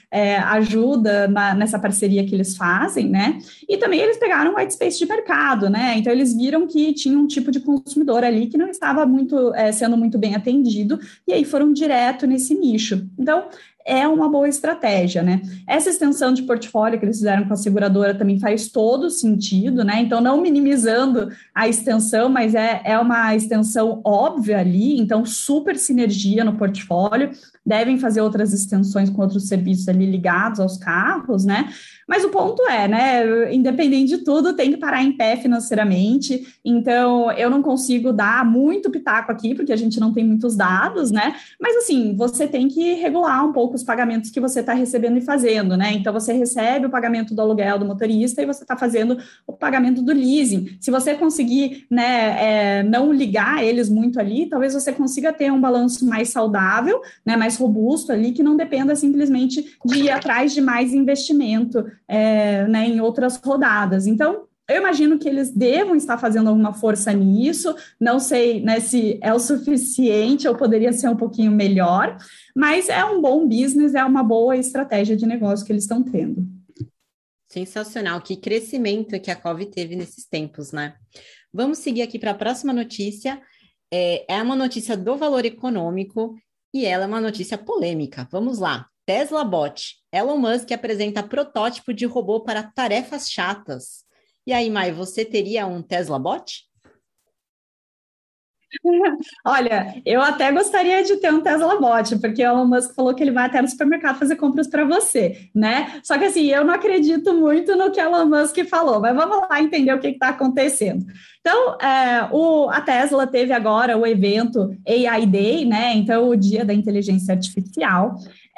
ajuda nessa parceria que eles fazem, né? E também eles pegaram um white space de mercado, né? Então, eles viram que tinha um tipo de consumidor ali que não estava sendo muito bem atendido, e aí foram direto nesse nicho. Então, é uma boa estratégia, né? Essa extensão de portfólio que eles fizeram com a seguradora também faz todo sentido, né? Então, não minimizando a extensão, mas é uma extensão óbvia ali, então super sinergia no portfólio, devem fazer outras extensões com outros serviços ali ligados aos carros, né? Mas o ponto é, né, independente de tudo, tem que parar em pé financeiramente, então eu não consigo dar muito pitaco aqui, porque a gente não tem muitos dados, né, mas assim, você tem que regular um pouco os pagamentos que você está recebendo e fazendo, né, então você recebe o pagamento do aluguel do motorista e você está fazendo o pagamento do leasing. Se você conseguir, né, não ligar eles muito ali, talvez você consiga ter um balanço mais saudável, né, mais robusto ali, que não dependa simplesmente de ir atrás de mais investimento, né, em outras rodadas. Então, eu imagino que eles devam estar fazendo alguma força nisso, não sei, né, se é o suficiente ou poderia ser um pouquinho melhor, mas é um bom business, é uma boa estratégia de negócio que eles estão tendo. Sensacional, que crescimento que a Cove teve nesses tempos, né? Vamos seguir aqui para a próxima notícia, é uma notícia do valor econômico e ela é uma notícia polêmica. Vamos lá. Tesla Bot. Elon Musk apresenta protótipo de robô para tarefas chatas. E aí, Mai, você teria um Tesla Bot? Olha, eu até gostaria de ter um Tesla Bot, porque o Elon Musk falou que ele vai até no supermercado fazer compras para você, né? Só que assim, eu não acredito muito no que o Elon Musk falou, mas vamos lá entender o que está acontecendo. Então, a Tesla teve agora o evento AI Day, né? Então, o dia da inteligência artificial.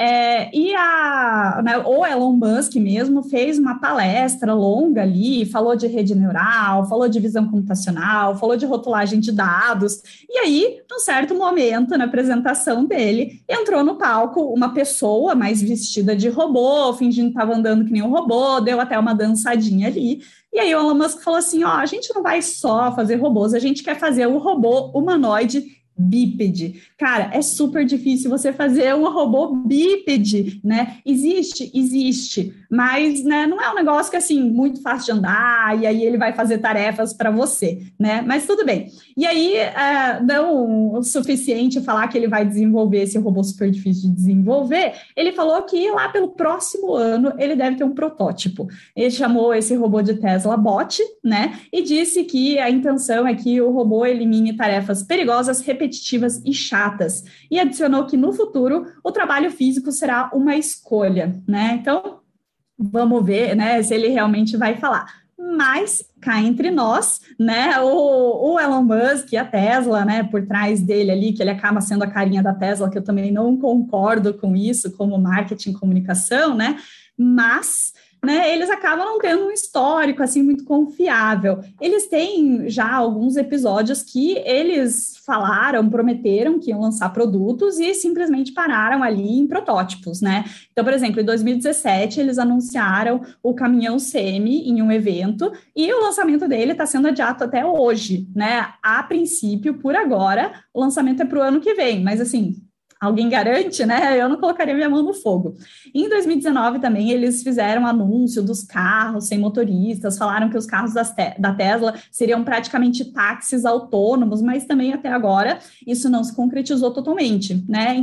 O Elon Musk mesmo fez uma palestra longa ali, falou de rede neural, falou de visão computacional, falou de rotulagem de dados, e aí, num certo momento, na apresentação dele, entrou no palco uma pessoa mais vestida de robô, fingindo que estava andando que nem um robô, deu até uma dançadinha ali, e aí o Elon Musk falou assim, a gente não vai só fazer robôs, a gente quer fazer o robô humanoide bípede. Cara, é super difícil você fazer um robô bípede, né? Existe, mas, né, não é um negócio que, assim, muito fácil de andar, e aí ele vai fazer tarefas para você, né? Mas tudo bem. E aí, não o suficiente falar que ele vai desenvolver esse robô super difícil de desenvolver, ele falou que lá pelo próximo ano ele deve ter um protótipo. Ele chamou esse robô de Tesla Bot, né? E disse que a intenção é que o robô elimine tarefas perigosas, repetitivas e chatas. E adicionou que no futuro o trabalho físico será uma escolha, né? Então, vamos ver, né, se ele realmente vai falar. Mas, cá entre nós, né, o Elon Musk e a Tesla, né, por trás dele ali, que ele acaba sendo a carinha da Tesla, que eu também não concordo com isso, como marketing e comunicação, né, mas, né, eles acabam não tendo um histórico, assim, muito confiável. Eles têm já alguns episódios que eles falaram, prometeram que iam lançar produtos e simplesmente pararam ali em protótipos, né? Então, por exemplo, em 2017, eles anunciaram o caminhão Semi em um evento e o lançamento dele está sendo adiado até hoje, né? A princípio, por agora, o lançamento é para o ano que vem, mas assim... Alguém garante, né? Eu não colocaria minha mão no fogo. Em 2019 também eles fizeram anúncio dos carros sem motoristas, falaram que os carros da Tesla seriam praticamente táxis autônomos, mas também até agora isso não se concretizou totalmente, né? Então,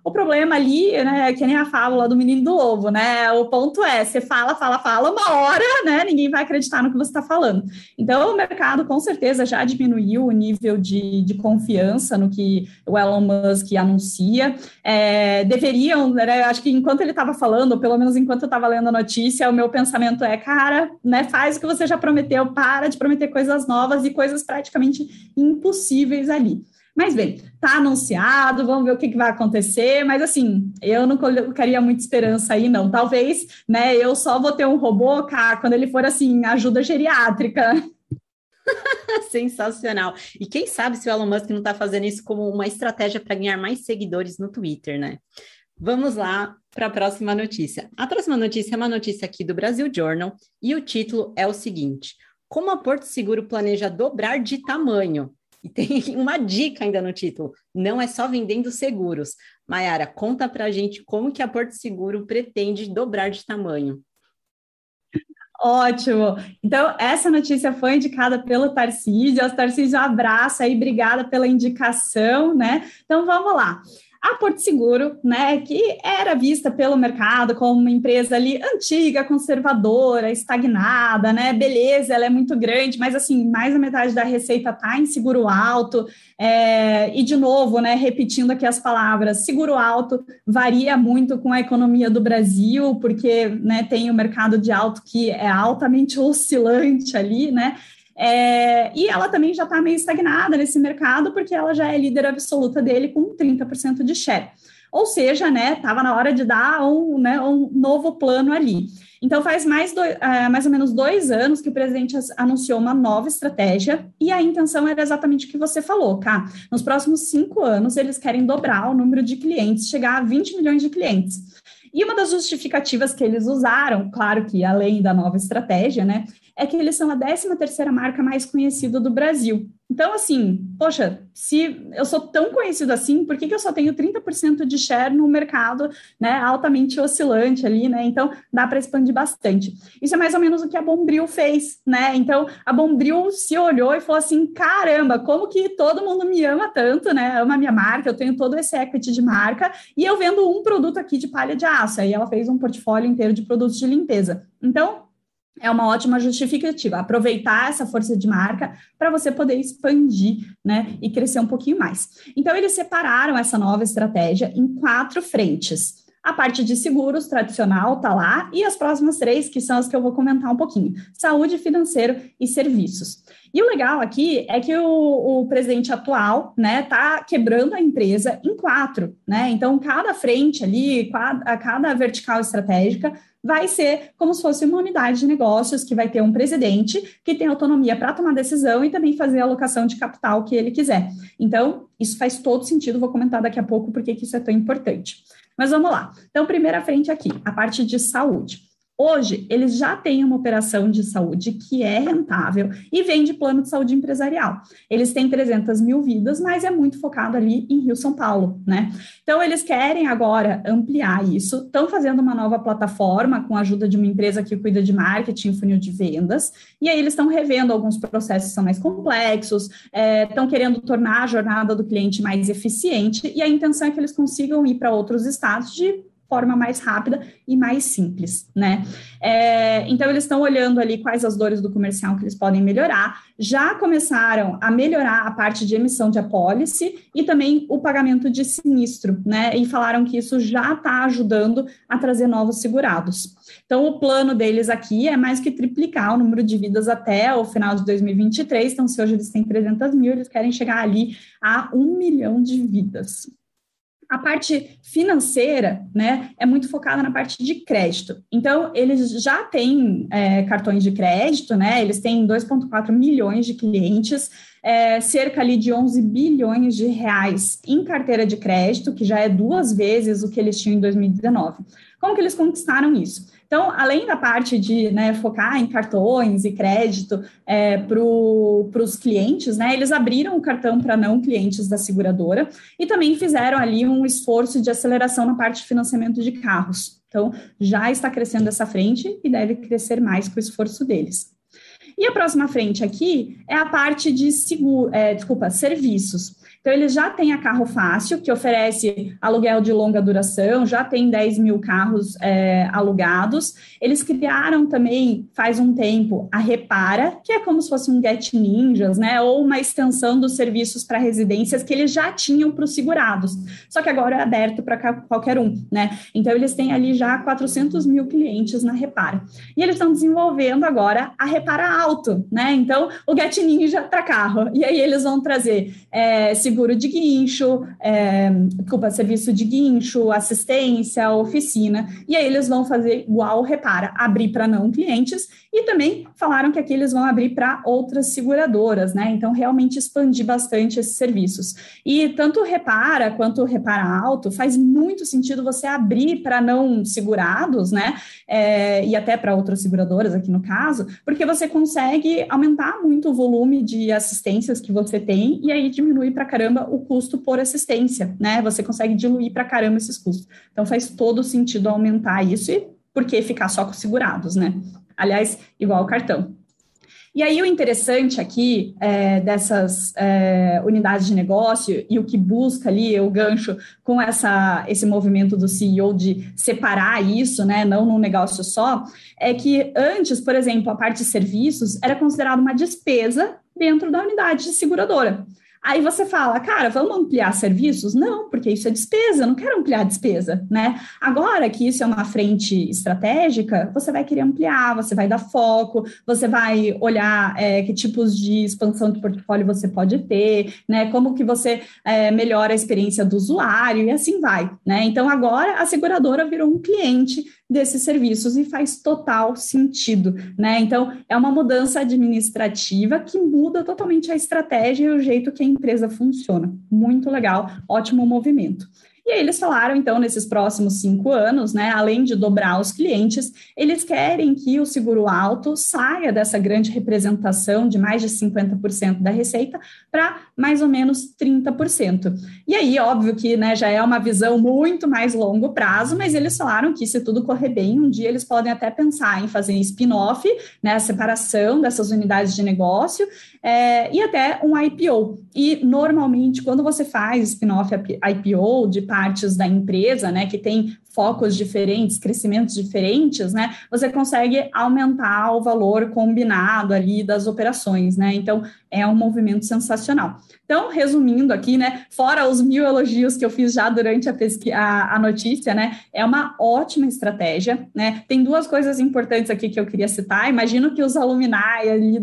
O problema ali, né, é que nem a fábula do menino do lobo, né? O ponto é, você fala, uma hora, né? Ninguém vai acreditar no que você está falando. Então, o mercado, com certeza, já diminuiu o nível de confiança no que o Elon Musk anuncia. Deveriam, né, acho que enquanto ele estava falando, ou pelo menos enquanto eu estava lendo a notícia, o meu pensamento é, cara, né, faz o que você já prometeu, para de prometer coisas novas e coisas praticamente impossíveis ali. Mas bem, está anunciado, vamos ver o que vai acontecer, mas assim, eu não colocaria muita esperança aí, não. Talvez, né, eu só vou ter um robô, cara, quando ele for assim, ajuda geriátrica. Sensacional. E quem sabe se o Elon Musk não está fazendo isso como uma estratégia para ganhar mais seguidores no Twitter, né? Vamos lá para a próxima notícia. A próxima notícia é uma notícia aqui do Brasil Journal e o título é o seguinte: como a Porto Seguro planeja dobrar de tamanho? E tem uma dica ainda no título, não é só vendendo seguros. Maiara, conta para a gente como que a Porto Seguro pretende dobrar de tamanho. Ótimo. Então, essa notícia foi indicada pelo Tarcísio. O Tarcísio, abraço aí, obrigada pela indicação, né? Então, vamos lá. A Porto Seguro, né, que era vista pelo mercado como uma empresa ali antiga, conservadora, estagnada, né, beleza, ela é muito grande, mas assim, mais da metade da receita está em seguro alto, e de novo, né, repetindo aqui as palavras, seguro alto varia muito com a economia do Brasil, porque, né, tem o mercado de alto que é altamente oscilante ali, né, e ela também já está meio estagnada nesse mercado, porque ela já é líder absoluta dele com 30% de share. Ou seja, né, estava na hora de dar um novo plano ali. Então, faz mais ou menos 2 anos que o presidente anunciou uma nova estratégia, e a intenção era exatamente o que você falou, Ká. Nos próximos 5 anos, eles querem dobrar o número de clientes, chegar a 20 milhões de clientes. E uma das justificativas que eles usaram, claro que além da nova estratégia, né, é que eles são a 13ª marca mais conhecida do Brasil. Então, assim, poxa, se eu sou tão conhecido assim, por que eu só tenho 30% de share no mercado, né, altamente oscilante ali, né? Então, dá para expandir bastante. Isso é mais ou menos o que a Bombril fez, né? Então, a Bombril se olhou e falou assim, caramba, como que todo mundo me ama tanto, né? Ama a minha marca, eu tenho todo esse equity de marca, e eu vendo um produto aqui de palha de aço. Aí ela fez um portfólio inteiro de produtos de limpeza. Então, é uma ótima justificativa, aproveitar essa força de marca para você poder expandir, né, e crescer um pouquinho mais. Então, eles separaram essa nova estratégia em 4 frentes. A parte de seguros tradicional está lá, e as próximas 3, que são as que eu vou comentar um pouquinho: saúde, financeiro e serviços. E o legal aqui é que o presidente atual, né, está quebrando a empresa em 4, né? Então, cada frente ali, cada vertical estratégica vai ser como se fosse uma unidade de negócios que vai ter um presidente que tem autonomia para tomar decisão e também fazer a alocação de capital que ele quiser. Então, isso faz todo sentido, vou comentar daqui a pouco porque isso é tão importante. Mas vamos lá. Então, primeira frente aqui, a parte de saúde. Hoje, eles já têm uma operação de saúde que é rentável e vende plano de saúde empresarial. Eles têm 300 mil vidas, mas é muito focado ali em Rio, São Paulo, né? Então, eles querem agora ampliar isso, estão fazendo uma nova plataforma com a ajuda de uma empresa que cuida de marketing e funil de vendas, e aí eles estão revendo alguns processos que são mais complexos, estão querendo tornar a jornada do cliente mais eficiente, e a intenção é que eles consigam ir para outros estados de forma mais rápida e mais simples, né? Então, eles estão olhando ali quais as dores do comercial que eles podem melhorar, já começaram a melhorar a parte de emissão de apólice e também o pagamento de sinistro, né? E falaram que isso já está ajudando a trazer novos segurados. Então, o plano deles aqui é mais que triplicar o número de vidas até o final de 2023, então, se hoje eles têm 300 mil, eles querem chegar ali a 1 milhão de vidas. A parte financeira, né, é muito focada na parte de crédito. Então, eles já têm cartões de crédito, né, eles têm 2,4 milhões de clientes, cerca ali de 11 bilhões de reais em carteira de crédito, que já é 2 vezes o que eles tinham em 2019. Como que eles conquistaram isso? Então, além da parte de, né, focar em cartões e crédito para os clientes, né, eles abriram o cartão para não clientes da seguradora e também fizeram ali um esforço de aceleração na parte de financiamento de carros. Então, já está crescendo essa frente e deve crescer mais com o esforço deles. E a próxima frente aqui é a parte de serviços. Então, eles já têm a Carro Fácil, que oferece aluguel de longa duração, já tem 10 mil carros alugados. Eles criaram também, faz um tempo, a Repara, que é como se fosse um Get Ninjas, né? Ou uma extensão dos serviços para residências que eles já tinham para os segurados. Só que agora é aberto para qualquer um, né? Então, eles têm ali já 400 mil clientes na Repara. E eles estão desenvolvendo agora a Repara Auto, né? Então, o Get Ninja para carro. E aí, eles vão trazer seguro de guincho, serviço de guincho, assistência, oficina, e aí eles vão fazer igual Repara, abrir para não clientes, e também falaram que aqui eles vão abrir para outras seguradoras, né? Então, realmente expandir bastante esses serviços. E tanto Repara quanto Repara Auto faz muito sentido você abrir para não segurados, né? E até para outras seguradoras, aqui no caso, porque você consegue aumentar muito o volume de assistências que você tem, e aí diminui para caramba o custo por assistência, né? Você consegue diluir para caramba esses custos. Então, faz todo sentido aumentar isso, e por que ficar só com segurados, né? Aliás, igual o cartão. E aí, o interessante aqui dessas unidades de negócio e o que busca ali, o gancho com esse movimento do CEO de separar isso, né, não num negócio só, é que antes, por exemplo, a parte de serviços era considerada uma despesa dentro da unidade de seguradora. Aí você fala, cara, vamos ampliar serviços? Não, porque isso é despesa, eu não quero ampliar a despesa, né? Agora que isso é uma frente estratégica, você vai querer ampliar, você vai dar foco, você vai olhar que tipos de expansão de portfólio você pode ter, né? Como que você melhora a experiência do usuário e assim vai, né? Então, agora a seguradora virou um cliente desses serviços e faz total sentido, né? Então, é uma mudança administrativa que muda totalmente a estratégia e o jeito que a empresa funciona. Muito legal, ótimo movimento. E aí eles falaram, então, nesses próximos 5 anos, né, além de dobrar os clientes, eles querem que o seguro alto saia dessa grande representação de mais de 50% da receita para mais ou menos 30%. E aí, óbvio que, né, já é uma visão muito mais longo prazo, mas eles falaram que, se tudo correr bem, um dia eles podem até pensar em fazer spin-off, né, a separação dessas unidades de negócio, e até um IPO. E, normalmente, quando você faz spin-off IPO de partes da empresa, né, que tem focos diferentes, crescimentos diferentes, né, você consegue aumentar o valor combinado ali das operações, né, então é um movimento sensacional. Então, resumindo aqui, né, fora os 1000 elogios que eu fiz já durante a notícia, né, é uma ótima estratégia, né, tem 2 coisas importantes aqui que eu queria citar. Imagino que os alumni ali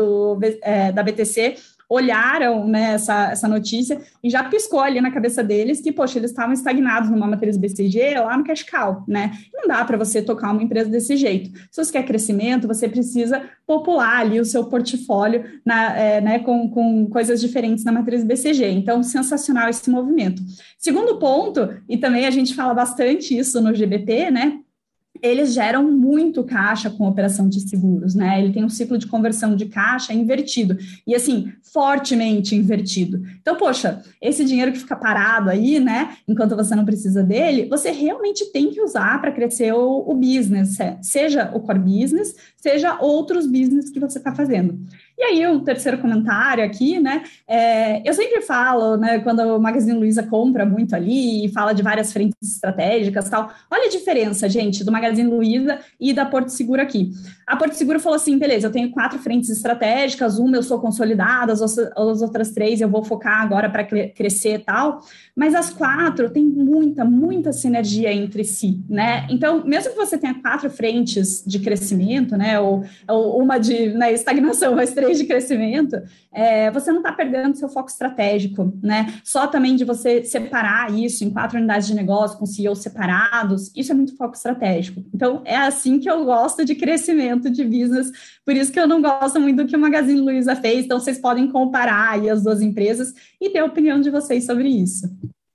da BTC olharam, né, essa notícia e já piscou ali na cabeça deles que, poxa, eles estavam estagnados numa matriz BCG lá no cash cow, né? Não dá para você tocar uma empresa desse jeito. Se você quer crescimento, você precisa popular ali o seu portfólio né, com coisas diferentes na matriz BCG. Então, sensacional esse movimento. Segundo ponto, e também a gente fala bastante isso no GBT, né? Eles geram muito caixa com operação de seguros, né? Ele tem um ciclo de conversão de caixa invertido, e assim, fortemente invertido. Então, poxa, esse dinheiro que fica parado aí, né, enquanto você não precisa dele, você realmente tem que usar para crescer o business, seja o core business, seja outros business que você está fazendo. E aí, o terceiro comentário aqui, né, eu sempre falo, né, quando o Magazine Luiza compra muito ali e fala de várias frentes estratégicas e tal, olha a diferença, gente, do Magazine Luiza e da Porto Seguro aqui. A Porto Seguro falou assim, beleza, eu tenho 4 frentes estratégicas, uma eu sou consolidada, as outras 3 eu vou focar agora para crescer e tal, mas as 4 têm muita sinergia entre si, né? Então, mesmo que você tenha 4 frentes de crescimento, né, ou uma de, né, estagnação, mas 3 de crescimento, você não está perdendo seu foco estratégico, né? Só também de você separar isso em 4 unidades de negócio com CEOs separados, isso é muito foco estratégico. Então, é assim que eu gosto de crescimento de business, por isso que eu não gosto muito do que o Magazine Luiza fez. Então, vocês podem comparar aí as 2 empresas e ter a opinião de vocês sobre isso.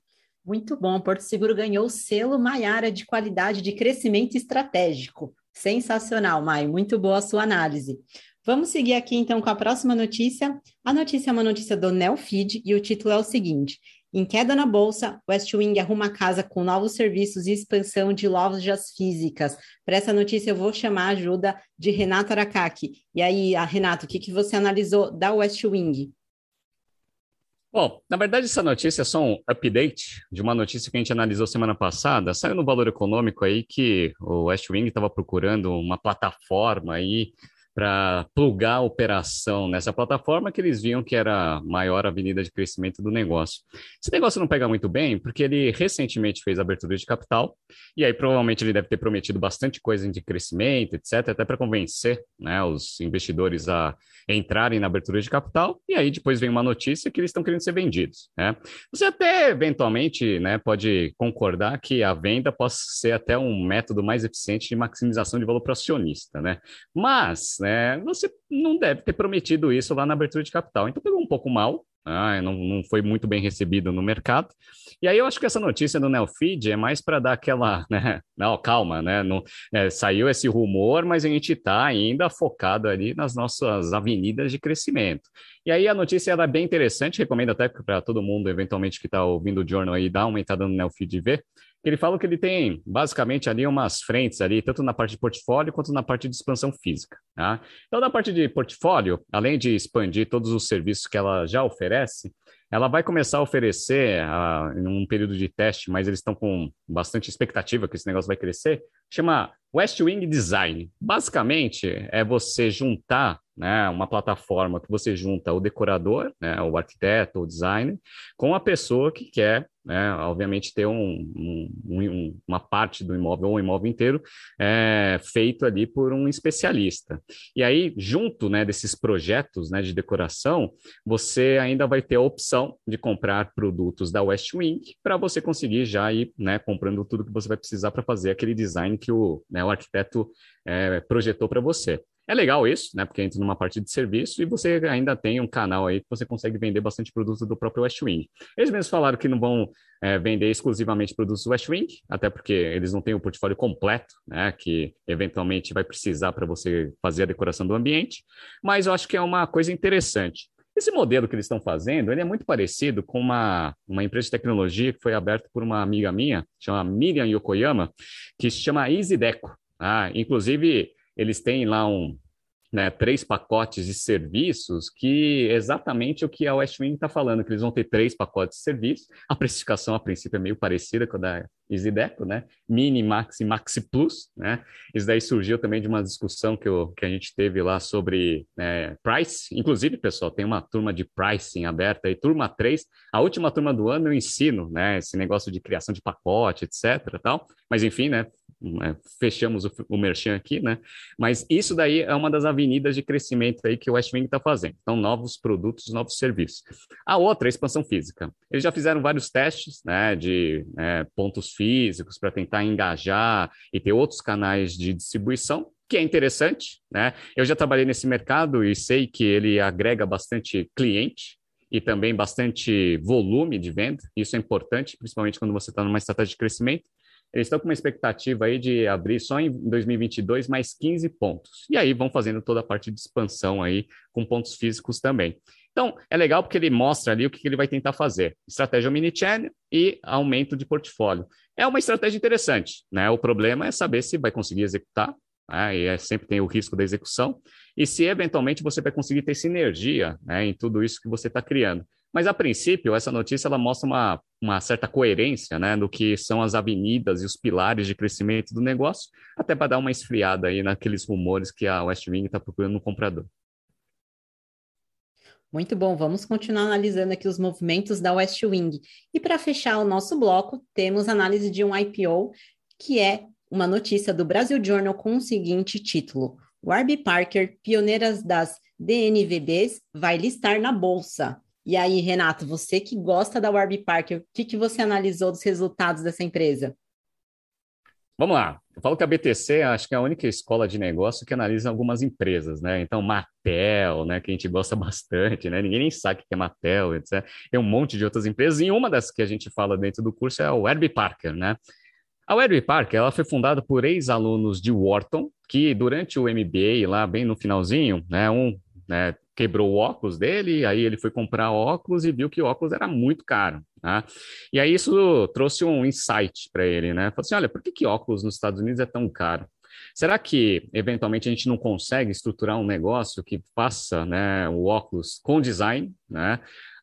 Muito bom, Porto Seguro ganhou o selo Maiara de qualidade de crescimento estratégico. Sensacional, Mai, muito boa a sua análise. Vamos seguir aqui, então, com a próxima notícia. A notícia é uma notícia do Neofeed e o título é o seguinte: em queda na bolsa, Westwing arruma casa com novos serviços e expansão de lojas físicas. Para essa notícia, eu vou chamar a ajuda de Renato Aracaki. E aí, Renato, o que você analisou da Westwing? Bom, na verdade, essa notícia é só um update de uma notícia que a gente analisou semana passada. Saiu no Valor Econômico aí que o West Wing estava procurando uma plataforma aí para plugar a operação nessa plataforma que eles viam que era a maior avenida de crescimento do negócio. Esse negócio não pega muito bem porque ele recentemente fez abertura de capital e aí provavelmente ele deve ter prometido bastante coisa de crescimento, etc., até para convencer, né, os investidores a entrarem na abertura de capital, e aí depois vem uma notícia que eles estão querendo ser vendidos, né? Você até, eventualmente, né, pode concordar que a venda possa ser até um método mais eficiente de maximização de valor para o acionista, né? Mas, né, você não deve ter prometido isso lá na abertura de capital. Então pegou um pouco mal, não foi muito bem recebido no mercado. E aí eu acho que essa notícia do Neofeed é mais para dar aquela, né? Não, calma, né? Não, saiu esse rumor, mas a gente está ainda focado ali nas nossas avenidas de crescimento. E aí a notícia era bem interessante, recomendo até para todo mundo, eventualmente, que está ouvindo o Journal aí, dar uma entrada no Neofeed e ver. Ele fala que ele tem basicamente ali umas frentes ali, tanto na parte de portfólio quanto na parte de expansão física. Tá? Então, na parte de portfólio, além de expandir todos os serviços que ela já oferece, ela vai começar a oferecer em um período de teste, mas eles estão com bastante expectativa que esse negócio vai crescer, chama West Wing Design. Basicamente, é você juntar, né, uma plataforma que você junta o decorador, né, o arquiteto, o designer, com a pessoa que quer, né, obviamente, ter uma parte do imóvel ou o imóvel inteiro feito ali por um especialista. E aí, junto, né, desses projetos, né, de decoração, você ainda vai ter a opção de comprar produtos da West Wing para você conseguir já ir, né, comprando tudo que você vai precisar para fazer aquele design que o arquiteto projetou para você. É legal isso, né? Porque entra numa parte de serviço e você ainda tem um canal aí que você consegue vender bastante produto do próprio West Wing. Eles mesmos falaram que não vão vender exclusivamente produtos West Wing, até porque eles não têm o portfólio completo, né? Que eventualmente vai precisar para você fazer a decoração do ambiente. Mas eu acho que é uma coisa interessante. Esse modelo que eles estão fazendo, ele é muito parecido com uma empresa de tecnologia que foi aberta por uma amiga minha, chama Miriam Yokoyama, que se chama EasyDeco. Inclusive, eles têm lá né, 3 pacotes de serviços que exatamente o que a West Wing está falando, que eles vão ter 3 pacotes de serviços. A precificação, a princípio, é meio parecida com a da EasyDeco, né? Mini, Maxi, Maxi Plus, né? Isso daí surgiu também de uma discussão que a gente teve lá sobre price. Inclusive, pessoal, tem uma turma de pricing aberta aí, turma 3. A última turma do ano eu ensino, né? Esse negócio de criação de pacote, etc. Tal. Mas, enfim, né? Fechamos o merchan aqui, né? Mas isso daí é uma das avenidas de crescimento aí que o West Wing está fazendo. Então, novos produtos, novos serviços. A outra é a expansão física. Eles já fizeram vários testes, né, de pontos físicos para tentar engajar e ter outros canais de distribuição, que é interessante, né? Eu já trabalhei nesse mercado e sei que ele agrega bastante cliente e também bastante volume de venda. Isso é importante, principalmente quando você está numa estratégia de crescimento. Eles estão com uma expectativa aí de abrir só em 2022 mais 15 pontos. E aí vão fazendo toda a parte de expansão aí com pontos físicos também. Então, é legal porque ele mostra ali o que ele vai tentar fazer. Estratégia omnichannel e aumento de portfólio. É uma estratégia interessante, né? O problema é saber se vai conseguir executar, né? E sempre tem o risco da execução. E se, eventualmente, você vai conseguir ter sinergia, né, em tudo isso que você está criando. Mas, a princípio, essa notícia ela mostra uma certa coerência, né, do que são as avenidas e os pilares de crescimento do negócio, até para dar uma esfriada aí naqueles rumores que a West Wing está procurando um comprador. Muito bom, vamos continuar analisando aqui os movimentos da West Wing. E para fechar o nosso bloco, temos análise de um IPO, que é uma notícia do Brasil Journal com o seguinte título: Warby Parker, pioneiras das DNVBs, vai listar na Bolsa. E aí, Renato, você que gosta da Warby Parker, o que você analisou dos resultados dessa empresa? Vamos lá. Eu falo que a BTC acho que é a única escola de negócio que analisa algumas empresas, né? Então, Mattel, né, que a gente gosta bastante, né? Ninguém nem sabe o que é Mattel, etc. Tem um monte de outras empresas, e uma das que a gente fala dentro do curso é a Warby Parker, né? A Warby Parker, ela foi fundada por ex-alunos de Wharton, que durante o MBA, lá bem no finalzinho, né, quebrou o óculos dele, aí ele foi comprar óculos e viu que o óculos era muito caro, né? E aí isso trouxe um insight para ele, né? Falou assim, olha, por que óculos nos Estados Unidos é tão caro? Será que, eventualmente, a gente não consegue estruturar um negócio que faça, né, o óculos com design, né?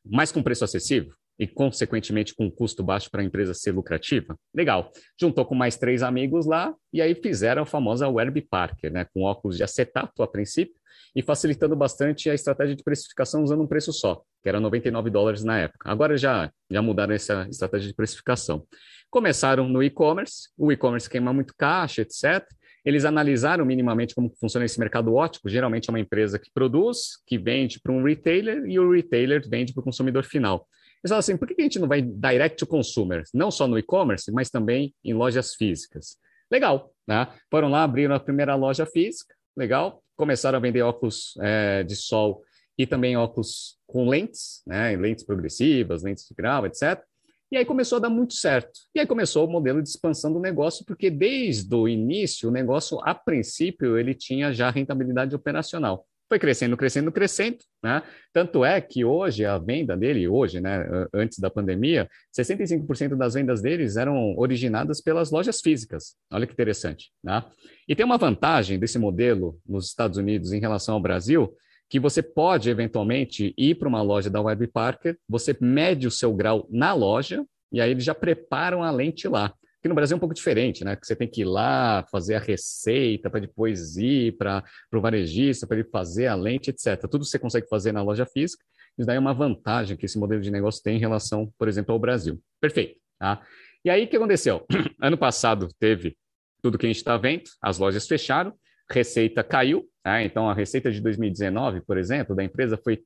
mas com preço acessível e, consequentemente, com um custo baixo para a empresa ser lucrativa? Legal. Juntou com mais 3 amigos lá e aí fizeram a famosa Warby Parker, né, com óculos de acetato a princípio e facilitando bastante a estratégia de precificação usando um preço só, que era $99 na época. Agora já mudaram essa estratégia de precificação. Começaram no e-commerce, o e-commerce queima muito caixa, etc. Eles analisaram minimamente como funciona esse mercado óptico. Geralmente é uma empresa que produz, que vende para um retailer e o retailer vende para o consumidor final. Eles falam assim, por que a gente não vai direct to consumer? Não só no e-commerce, mas também em lojas físicas. Legal, né? Foram lá, abriram a primeira loja física, legal. Começaram a vender óculos de sol e também óculos com lentes, né? Lentes progressivas, lentes de grau, etc. E aí começou a dar muito certo. E aí começou o modelo de expansão do negócio, porque desde o início, o negócio, a princípio, ele tinha já rentabilidade operacional. Foi crescendo, crescendo, crescendo, né? Tanto é que hoje a venda dele, né, antes da pandemia, 65% das vendas deles eram originadas pelas lojas físicas. Olha que interessante, né? E tem uma vantagem desse modelo nos Estados Unidos em relação ao Brasil, que você pode, eventualmente, ir para uma loja da Warby Parker, você mede o seu grau na loja, e aí eles já preparam a lente lá. Aqui no Brasil é um pouco diferente, né? Que você tem que ir lá, fazer a receita, para depois ir para o varejista, para ele fazer a lente, etc. Tudo você consegue fazer na loja física, isso daí é uma vantagem que esse modelo de negócio tem em relação, por exemplo, ao Brasil. Perfeito, tá? E aí, o que aconteceu? Ano passado teve tudo que a gente está vendo, as lojas fecharam, receita caiu, tá? Então a receita de 2019, por exemplo, da empresa foi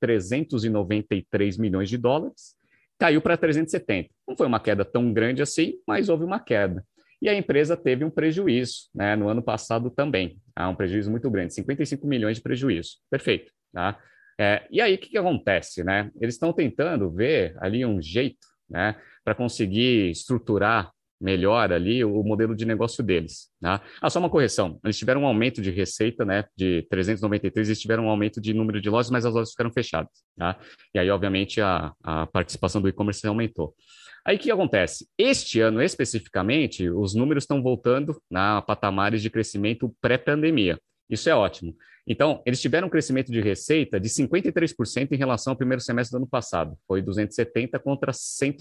$393 milhões, caiu para 370. Não foi uma queda tão grande assim, mas houve uma queda. E a empresa teve um prejuízo, né, no ano passado também, tá? Um prejuízo muito grande, 55 milhões de prejuízo. Perfeito, tá? E aí o que acontece, né? Eles estão tentando ver ali um jeito, né, para conseguir estruturar melhor ali o modelo de negócio deles, tá? Só uma correção, eles tiveram um aumento de receita, né, de 393, eles tiveram um aumento de número de lojas, mas as lojas ficaram fechadas, tá? E aí, obviamente, a participação do e-commerce aumentou. Aí, o que acontece? Este ano, especificamente, os números estão voltando a patamares de crescimento pré-pandemia. Isso é ótimo. Então, eles tiveram um crescimento de receita de 53% em relação ao primeiro semestre do ano passado. Foi 270 contra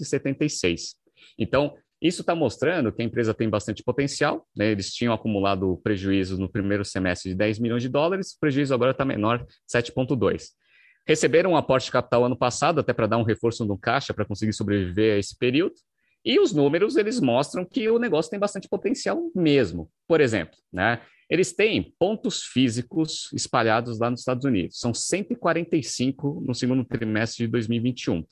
176. Então, isso está mostrando que a empresa tem bastante potencial, né? Eles tinham acumulado prejuízos no primeiro semestre de $10 milhões, o prejuízo agora está menor, 7,2. Receberam um aporte de capital ano passado, até para dar um reforço no caixa, para conseguir sobreviver a esse período, e os números, eles mostram que o negócio tem bastante potencial mesmo. Por exemplo, né? Eles têm pontos físicos espalhados lá nos Estados Unidos, são 145 no segundo trimestre de 2021.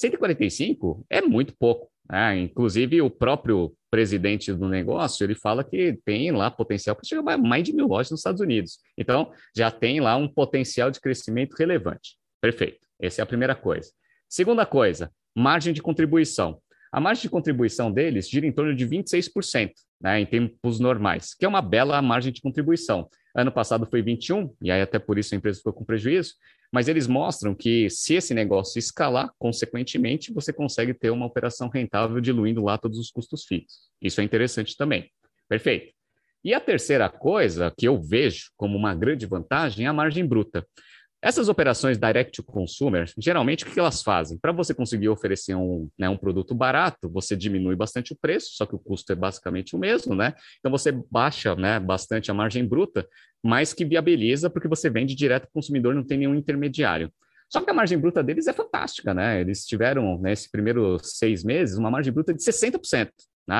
145 é muito pouco. Inclusive, o próprio presidente do negócio, ele fala que tem lá potencial para chegar a mais de 1.000 lojas nos Estados Unidos. Então, já tem lá um potencial de crescimento relevante. Perfeito. Essa é a primeira coisa. Segunda coisa, margem de contribuição. A margem de contribuição deles gira em torno de 26%, né, em tempos normais, que é uma bela margem de contribuição. Ano passado foi 21%, e aí até por isso a empresa ficou com prejuízo, mas eles mostram que se esse negócio escalar, consequentemente, você consegue ter uma operação rentável diluindo lá todos os custos fixos. Isso é interessante também. Perfeito. E a terceira coisa que eu vejo como uma grande vantagem é a margem bruta. Essas operações direct to consumer, geralmente o que elas fazem? Para você conseguir oferecer um produto barato, você diminui bastante o preço, só que o custo é basicamente o mesmo, né? Então você baixa, né, bastante a margem bruta, mas que viabiliza porque você vende direto para o consumidor, não tem nenhum intermediário. Só que a margem bruta deles é fantástica, né? Eles tiveram, nesses primeiros 6 meses, uma margem bruta de 60%. Né?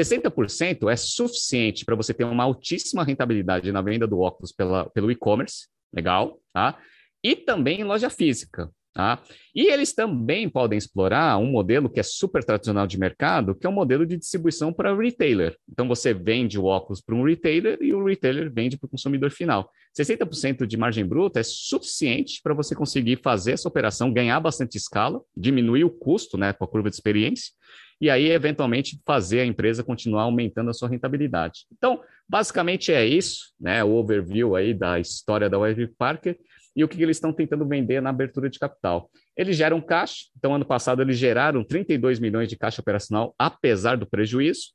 60% é suficiente para você ter uma altíssima rentabilidade na venda do óculos pelo e-commerce, legal, tá? E também em loja física. Tá? E eles também podem explorar um modelo que é super tradicional de mercado, que é um modelo de distribuição para retailer. Então, você vende o óculos para um retailer e o retailer vende para o consumidor final. 60% de margem bruta é suficiente para você conseguir fazer essa operação, ganhar bastante escala, diminuir o custo, né, com a curva de experiência, e aí, eventualmente, fazer a empresa continuar aumentando a sua rentabilidade. Então, basicamente é isso, né, o overview aí da história da Warby Parker. E o que eles estão tentando vender na abertura de capital? Eles geram caixa, então ano passado eles geraram 32 milhões de caixa operacional, apesar do prejuízo,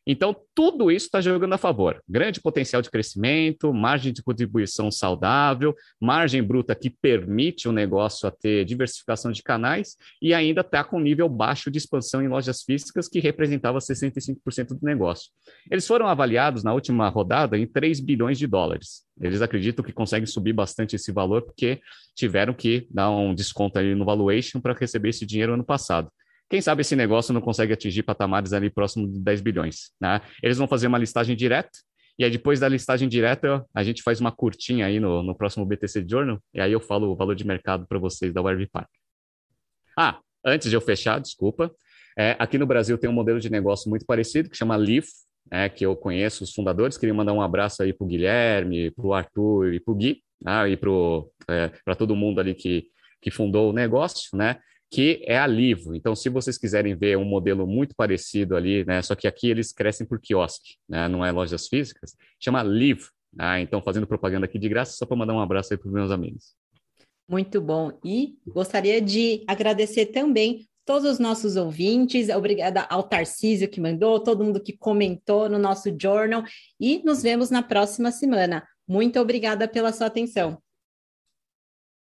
Então, tudo isso está jogando a favor. Grande potencial de crescimento, margem de contribuição saudável, margem bruta que permite o negócio a ter diversificação de canais e ainda está com nível baixo de expansão em lojas físicas, que representava 65% do negócio. Eles foram avaliados na última rodada em 3 bilhões de dólares. Eles acreditam que conseguem subir bastante esse valor porque tiveram que dar um desconto ali no valuation para receber esse dinheiro ano passado. Quem sabe esse negócio não consegue atingir patamares ali próximo de 10 bilhões, né? Eles vão fazer uma listagem direta, e aí depois da listagem direta, a gente faz uma curtinha aí no próximo BTC Journal, e aí eu falo o valor de mercado para vocês da Warby Parker. Antes de eu fechar, desculpa, aqui no Brasil tem um modelo de negócio muito parecido, que chama Live, que eu conheço os fundadores. Queria mandar um abraço aí para o Guilherme, para o Arthur e para o Gui, e para todo mundo ali que fundou o negócio, né? Que é a Livo. Então, se vocês quiserem ver um modelo muito parecido ali, né, só que aqui eles crescem por quiosque, né, não é lojas físicas, chama Livo. Então, fazendo propaganda aqui de graça, só para mandar um abraço aí para os meus amigos. Muito bom. E gostaria de agradecer também todos os nossos ouvintes, obrigada ao Tarcísio que mandou, todo mundo que comentou no nosso journal, e nos vemos na próxima semana. Muito obrigada pela sua atenção.